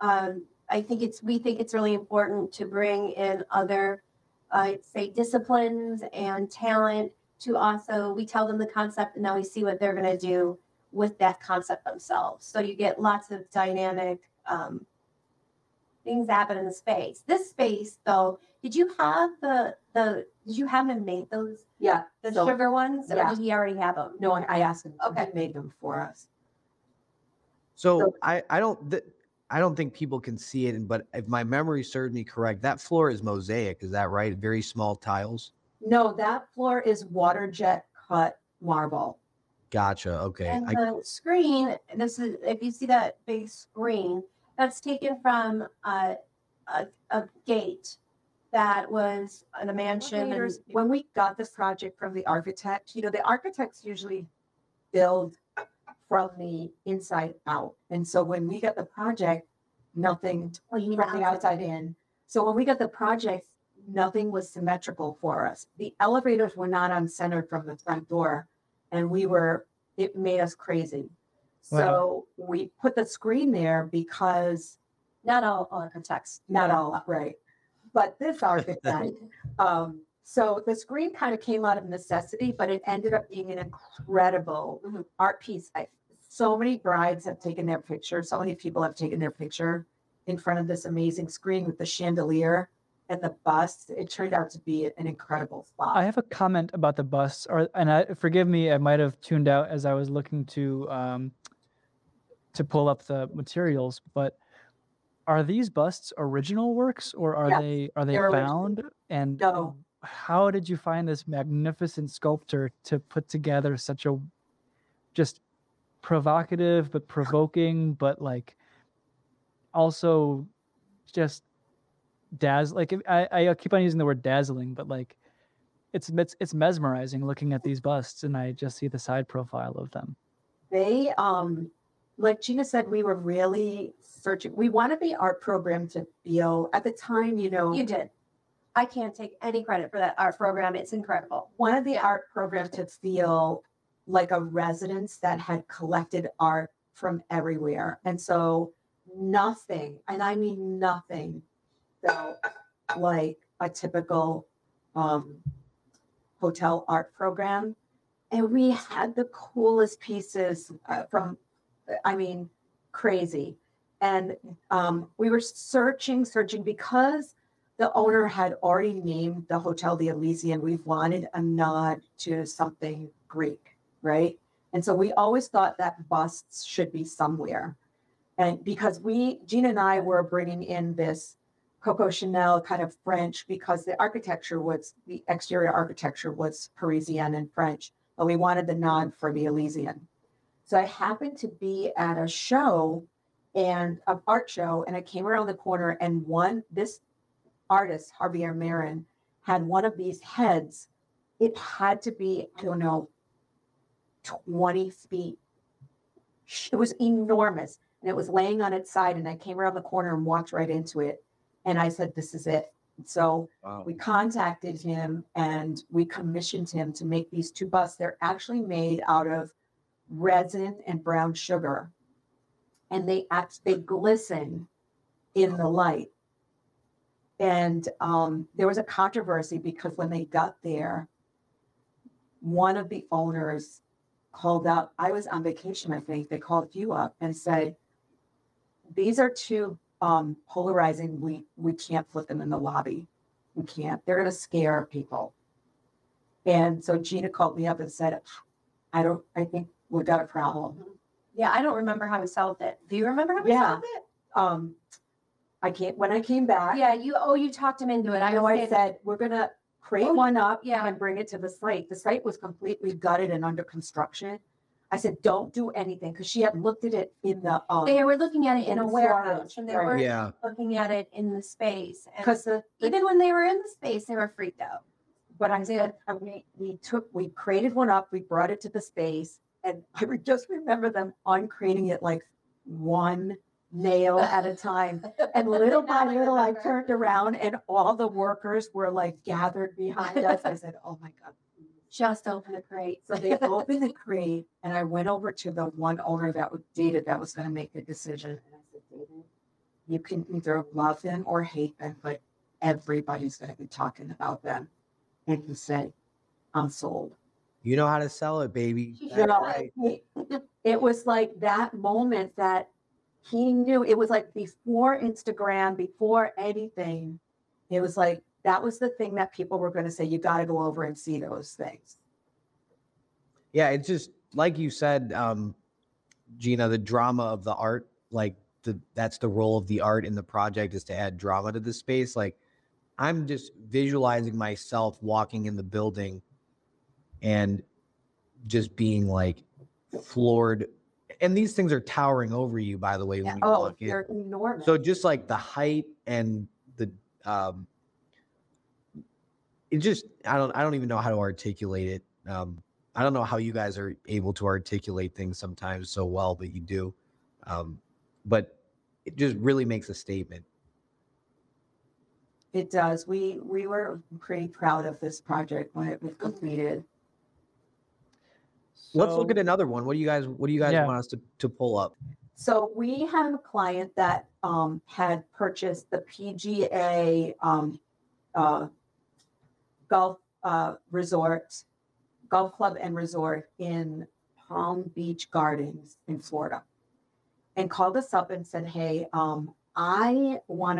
We think it's really important to bring in other, say, disciplines and talent to also. We tell them the concept, and now we see what they're going to do with that concept themselves. So you get lots of dynamic things happen in the space. This space, though, did you have did you have him make those? Yeah. The So- sugar ones, yeah. or did he already have them? No, I asked him. Okay. He made them for us. So I don't think people can see it, but if my memory serves me correct, that floor is mosaic. Is that right? Very small tiles. No, that floor is water jet cut marble. Gotcha. Okay. And the screen, this is, if you see that big screen, that's taken from a gate that was in a mansion. And When we got this project from the architect, the architects usually build from the inside out. And so when we got the project, nothing from the outside in. So when we got the project, nothing was symmetrical for us. The elevators were not uncentered from the front door, and it made us crazy. So we put the screen there because not all architects. not all, right. But this architect, so the screen kind of came out of necessity, but it ended up being an incredible art piece. So many brides have taken their picture. So many people have taken their picture in front of this amazing screen with the chandelier and the bust. It turned out to be an incredible spot. I have a comment about the busts, forgive me, I might have tuned out as I was looking to pull up the materials, but are these busts original works, or are Yes, they they're original. found? And No. how did you find this magnificent sculptor to put together such a just provocative but provoking, but like also just I keep on using the word dazzling, but like it's mesmerizing looking at these busts, and I just see the side profile of them. They, like Gina said, we were really searching. We wanted the art program to feel, at the time, You did. I can't take any credit for that art program. It's incredible. wanted the art program to feel like a residence that had collected art from everywhere. And so nothing, and I mean nothing, felt like a typical hotel art program. And we had the coolest pieces crazy. And we were searching because the owner had already named the Hotel the Elysian. We wanted a nod to something Greek, right? And so we always thought that busts should be somewhere. And because Gina and I were bringing in this Coco Chanel kind of French, because the exterior architecture was Parisian and French, but we wanted the nod for the Elysian. So I happened to be at a show and an art show, and I came around the corner, and this artist, Javier Marin, had one of these heads. It had to be, I don't know, 20 feet. It was enormous, and it was laying on its side, and I came around the corner and walked right into it. And I said, this is it. So we contacted him and we commissioned him to make these two busts. They're actually made out of resin and brown sugar, and they glisten in the light. And there was a controversy because when they got there, one of the owners called up. I was on vacation, I think. They called you up and said, these are too polarizing. We can't put them in the lobby. We can't. They're going to scare people. And so Gina called me up and said, I think we've got a problem. Yeah, I don't remember how we solved it. Do you remember how we Yeah. solved it? When I came back, Yeah, you talked him into it. I know I said, we're going to create one up yeah. and bring it to the site. The site was completely gutted and under construction. I said, don't do anything, because she had looked at it in the, They were looking at it in in a the warehouse, storage, and they right. were Yeah. looking at it in the space. And because even when they were in the space, they were freaked out. but I said, we created one up, we brought it to the space, and I would just remember them uncreating it like one nail at a time. And little by little, I turned around and all the workers were like gathered behind us. I said, oh my God. Just open the crate. So they opened the crate, and I went over to the one owner that was David that was going to make the decision. And I said, David, you can either love them or hate them, but everybody's going to be talking about them. And he said, I'm sold. You know how to sell it, baby. You That's know, right. It was like that moment that he knew. It was like before Instagram, before anything. It was like, that was the thing that people were going to say, you got to go over and see those things. Yeah, it's just like you said, Gina, the drama of the art, like that's the role of the art in the project, is to add drama to the space. Like, I'm just visualizing myself walking in the building and just being like floored. And these things are towering over you, by the way, when you walk in. They're enormous. So just like the height and the it just, I don't even know how to articulate it. I don't know how you guys are able to articulate things sometimes so well, but you do. But it just really makes a statement. It does. We were pretty proud of this project when it was completed. Let's look So- at another one. What do you guys Yeah. want us to pull up? So we have a client that had purchased the PGA golf club and resort in Palm Beach Gardens in Florida, and called us up and said, hey, I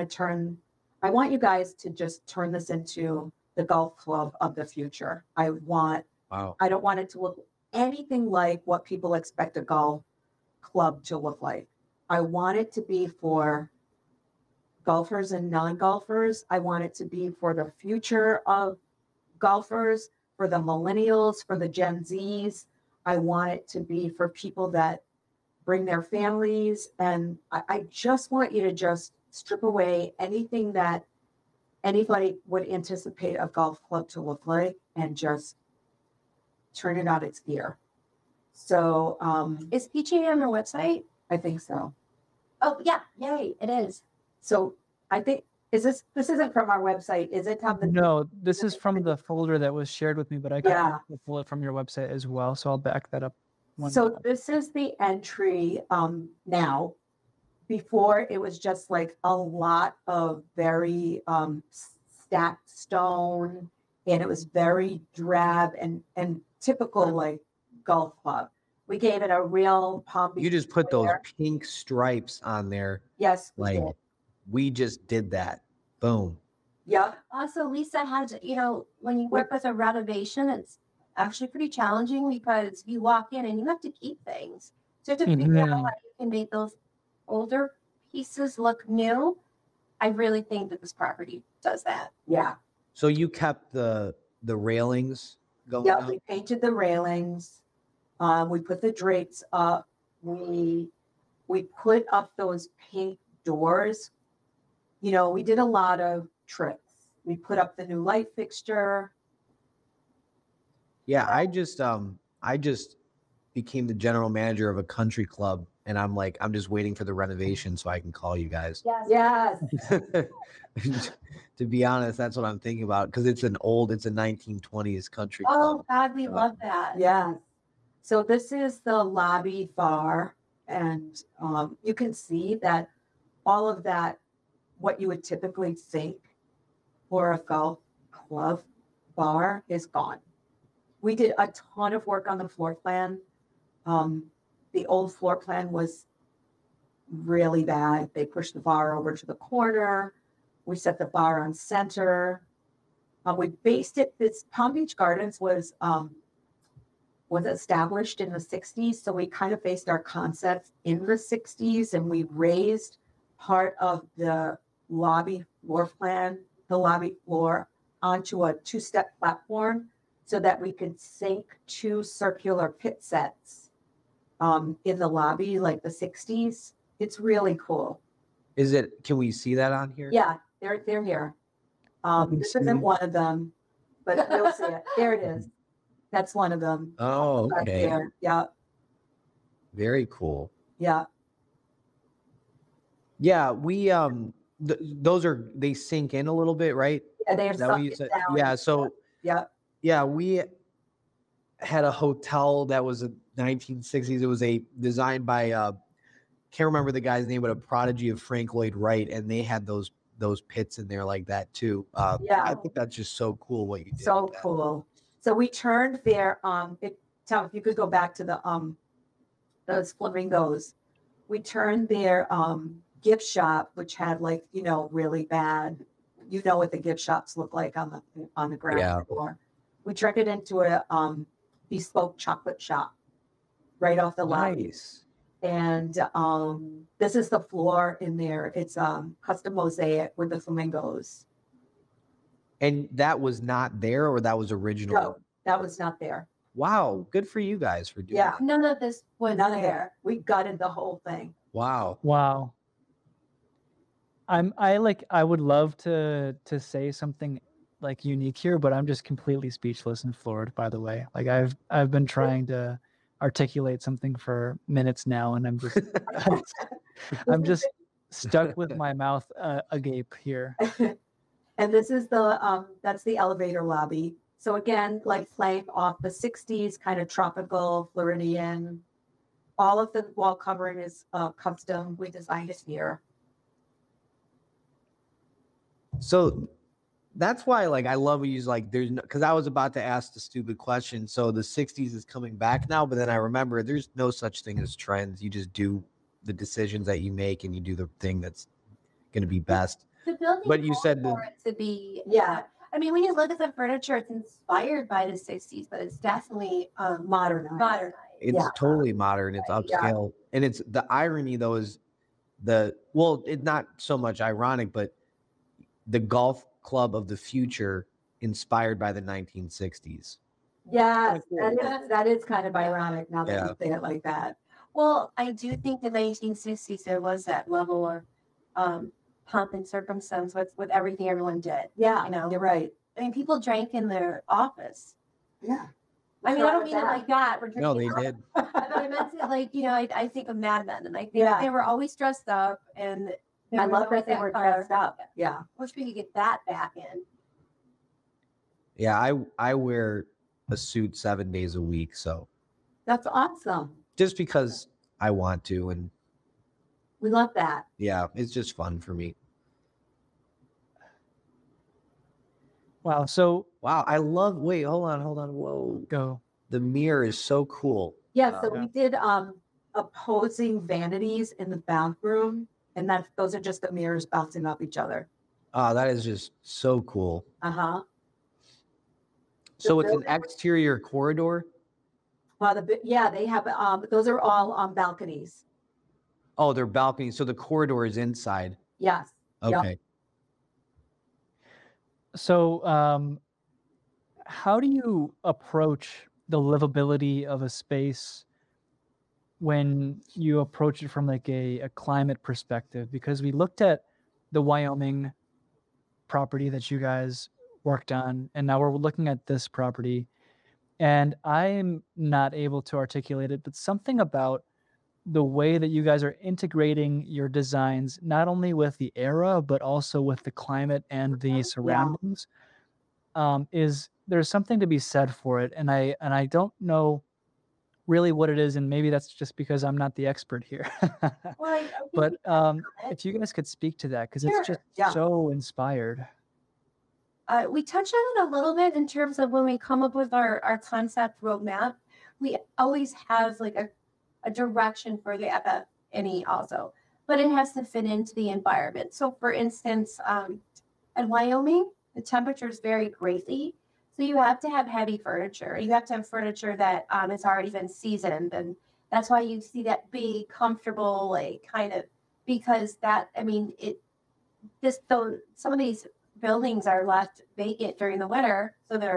want you guys to just turn this into the golf club of the future. I don't want it to look anything like what people expect a golf club to look like. I want it to be for golfers and non-golfers. I want it to be for the future of golfers, for the millennials, for the Gen Zs. I want it to be for people that bring their families. And I just want you to just strip away anything that anybody would anticipate a golf club to look like and just turn it on its gear. So Is PGA on their website? I think so. Oh yeah, yay, it is. So I think, this isn't from our website, is it? Tom? No, this is from the folder that was shared with me, but I can Yeah. pull it from your website as well. So I'll back that up. So this is the entry now. Before, it was just like a lot of very stacked stone, and it was very drab and typical like golf club. We gave it a real Palm Beach. You just put those flair. pink stripes on there. Yes, we Like, did. we just did that. Boom. Yeah. Also, Lisa had, when you work with a renovation, it's actually pretty challenging because you walk in and you have to keep things. So you have to figure out how Mhm. you can make those older pieces look new. I really think that this property does that. Yeah. So you kept the railings going Yeah, up? we painted the railings. We put the drapes up. We put up those pink doors. We did a lot of tricks. We put up the new light fixture. Yeah, I just became the general manager of a country club, and I'm just waiting for the renovation so I can call you guys. Yes. Yes. To be honest, that's what I'm thinking about, because it's a 1920s country Oh club. God, we love that. Yeah. So this is the lobby bar, and you can see that all of that, what you would typically think for a golf club bar, is gone. We did a ton of work on the floor plan. The old floor plan was really bad. They pushed the bar over to the corner. We set the bar on center. We based it. This Palm Beach Gardens was established in the 60s, so we kind of based our concepts in the 60s, and we raised part of the lobby floor plan, the lobby floor, onto a 2-step platform so that we could sink 2 circular pit sets in the lobby like the 60s. It's really cool. Can we see that on here? Yeah, they're here. me This see. isn't one of them, but you'll see it. There it is. That's one of them. Oh, Right okay. there. Yeah, Very cool. yeah. Yeah, we those they sink in a little bit, right? Yeah, they are Is that what you sucked said? down. Yeah, so Yeah. yeah, we had a hotel that was a 1960s. It was designed by can't remember the guy's name, but a prodigy of Frank Lloyd Wright, and they had those pits in there like that too. Yeah. I think that's just so cool what you did. So with that. cool. So we turned there. Tom, if you could go back to those flamingos. We turned their gift shop, which had like, really bad, what the gift shops look like on the ground Yeah. floor. We turned it into a bespoke chocolate shop right off the lobby. Nice. And this is the floor in there. It's custom mosaic with the flamingos. And that was not there, or that was original? No, that was not there. Wow, good for you guys for doing Yeah. that. None of this was None of it. there. We gutted the whole thing. Wow. Wow. I would love to say something like unique here, but I'm just completely speechless and floored, by the way. Like I've been trying to articulate something for minutes now, and I'm just I'm just stuck with my mouth agape here. And this is that's the elevator lobby. So again, like playing off the 60s, kind of tropical, Floridian. All of the wall covering is custom. We designed it here. So that's why, like, I love when you like, there's no, because I was about to ask the stupid question. So the 60s is coming back now, but then I remember there's no such thing as trends. You just do the decisions that you make, and you do the thing that's going to be best. The building But you called said for it to be, Yeah. I mean, when you look at the furniture, it's inspired by the 60s, but it's definitely Modernized. modernized. It's Yeah. totally modern. It's Right, yeah. upscale, and it's the irony though is it's not so much ironic, but the golf club of the future inspired by the 1960s. Yeah, cool. that is kind of ironic now that Yeah. you say it like that. Well, I do think the 1960s, there was that level of pomp and circumstance with everything everyone did. Yeah, You know. you're right. I mean, people drank in their office. Yeah. I mean, I What's don't wrong mean with it like that. We're No, they drinking did. But I meant it like, I think of Mad Men, and I think Yeah. they were always dressed up, and there I was love always that they were color. dressed up. Yeah. Wish we could get that back in. Yeah, I wear a suit 7 days a week, so That's awesome. just because I want to, and We love that. yeah, it's just fun for me. Wow. So Wow, I love. Wait, hold on. Whoa, go. the mirror is so cool. Yeah, so Yeah. we did opposing vanities in the bathroom, and those are just the mirrors bouncing off each other. That is just so cool. Uh-huh. So it's an building- exterior corridor. Well, they have those are all balconies. Oh, they're balconies. So the corridor is inside. Yes. Yep. Okay. So how do you approach the livability of a space when you approach it from like a climate perspective? Because we looked at the Wyoming property that you guys worked on, and now we're looking at this property, and I'm not able to articulate it, but something about the way that you guys are integrating your designs, not only with the era, but also with the climate and the surroundings, is there's something to be said for it. And I don't know really what it is, and maybe that's just because I'm not the expert here. Well, I think But we if you guys could speak to that, because Sure, it's just yeah. so inspired. we touched on it a little bit in terms of when we come up with our concept roadmap. we always have like a direction for the FF&E also, but it has to fit into the environment. So for instance, in Wyoming, the temperatures vary greatly. So you have to have heavy furniture. You have to have furniture that has already been seasoned. And that's why you see that big, comfortable, like kind of, because that, I mean, though some of these buildings are left vacant during the winter.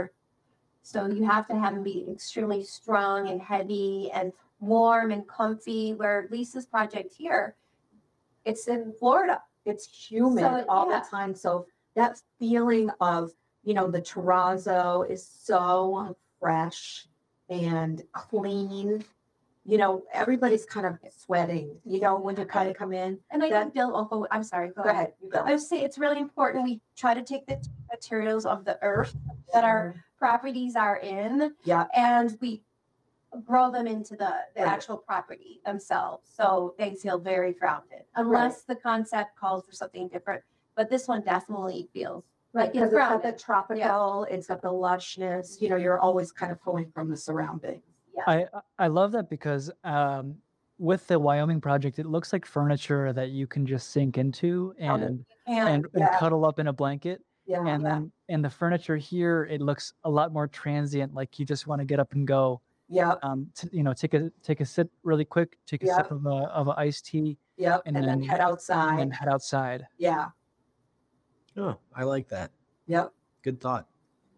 So you have to have them be extremely strong and heavy and warm and comfy, where Lisa's project here, it's in Florida. It's humid So, all yeah. the time. So that feeling of, the terrazzo is so fresh and clean. Everybody's kind of sweating, when you kind of come in. And I That- think Bill also, I'm sorry, Go ahead. You go. I would say it's really important we try to take the materials of the earth that our properties are in, Yeah. and we grow them into the Right. actual property themselves, so they feel very grounded, unless the concept calls for something different. But this one definitely feels Right, like because it's it's got the grounded. tropical, it's got the lushness, you're always kind of pulling from the surroundings. I love that because with the Wyoming project, it looks like furniture that you can just sink into and And Yeah. cuddle up in a blanket. Yeah. And then in the furniture here, it looks a lot more transient, like you just want to get up and go. Yep. Take a sip really quick, take a sip of a iced tea, Yep. and And then then- head and outside. then head outside. Yeah. Oh, I like that. Yep. Good thought.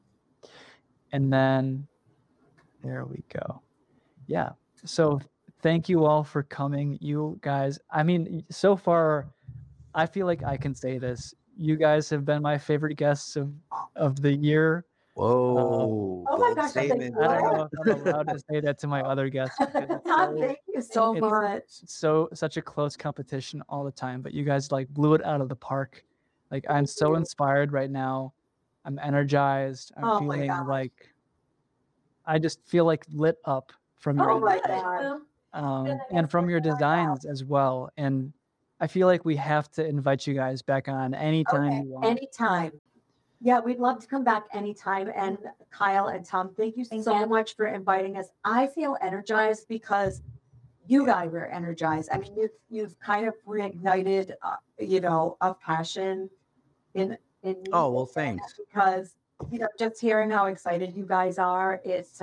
And then there we go. Yeah. So thank you all for coming. You guys, I mean, so far, I feel like I can say this. You guys have been my favorite guests of the year. Whoa. Oh my bold gosh, I think statement. I don't know if I'm allowed to say that to my other guests. because it's Tom, so- thank you so it's- much. such a close competition all the time, but you guys like blew it out of the park. Like I'm Thank so you. inspired right now. I'm energized. I'm Oh my feeling gosh. like I just feel like lit up from your Oh my energy, God. and from your designs as well. And I feel like we have to invite you guys back on anytime Okay, you want. anytime. Yeah, we'd love to come back anytime. And Kyle and Tom, thank you Thank so you. much for inviting us. I feel energized because you guys are energized. I mean, you've kind of reignited, a passion in me. Oh, well, thanks. Because just hearing how excited you guys are, it's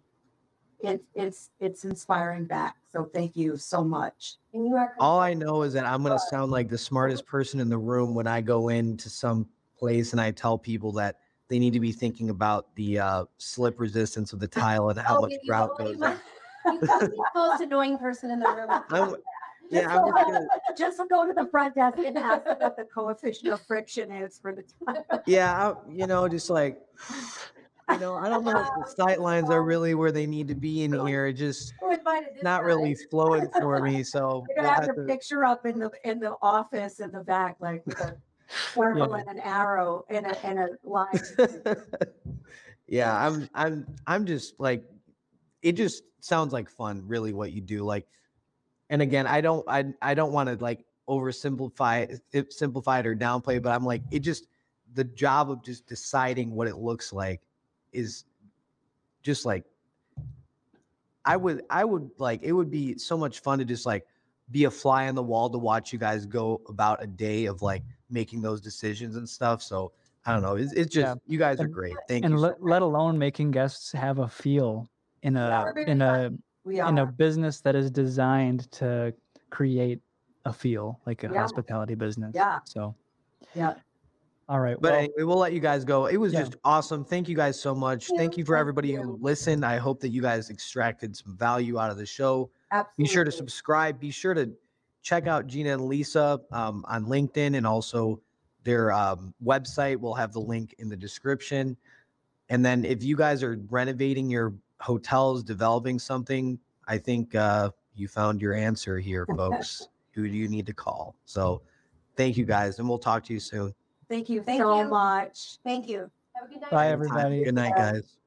inspiring back. So thank you so much. and you are All I know is that I'm going to sound like the smartest person in the room when I go into some place and I tell people that they need to be thinking about the slip resistance of the tile and how much grout goes in. You must be the most annoying person in the room. I'm just gonna, Just go to the front desk and ask what the coefficient of friction is for the tile. just like, I don't know if the sight lines are really where they need to be in here. It just Who invited this not guy? really flowing for me. So You're we'll gonna have have your to- picture up in the office in the back, like with a circle and an arrow and a line. yeah, I'm just like, it just sounds like fun, really, what you do. Like, and again, I don't want to like simplify it or downplay, but I'm like, the job of just deciding what it looks like is just like, I would like, it would be so much fun to just like be a fly on the wall to watch you guys go about a day of like making those decisions and stuff. So I don't know. It's just, Yeah. you guys are And- great. Thank And you. let alone making guests have a feel in a We in a are. business that is designed to create a feel like a Yeah. hospitality business. Yeah. So, Yeah. all right. But Well, anyway, we'll let you guys go. It was Yeah. just awesome. Thank you guys so much. Thank you for Thank everybody who you. listened. I hope that you guys extracted some value out of the show. Absolutely. Be sure to subscribe. Be sure to check out Gina and Lisa on LinkedIn and also their website. We'll have the link in the description. And then if you guys are renovating your hotels, developing something, I think you found your answer here, folks. Who do you need to call? So thank you guys, and we'll talk to you soon. Thank you Thank so you. much. Thank you. Have a good night. bye Anytime. everybody. Good night, Bye. guys.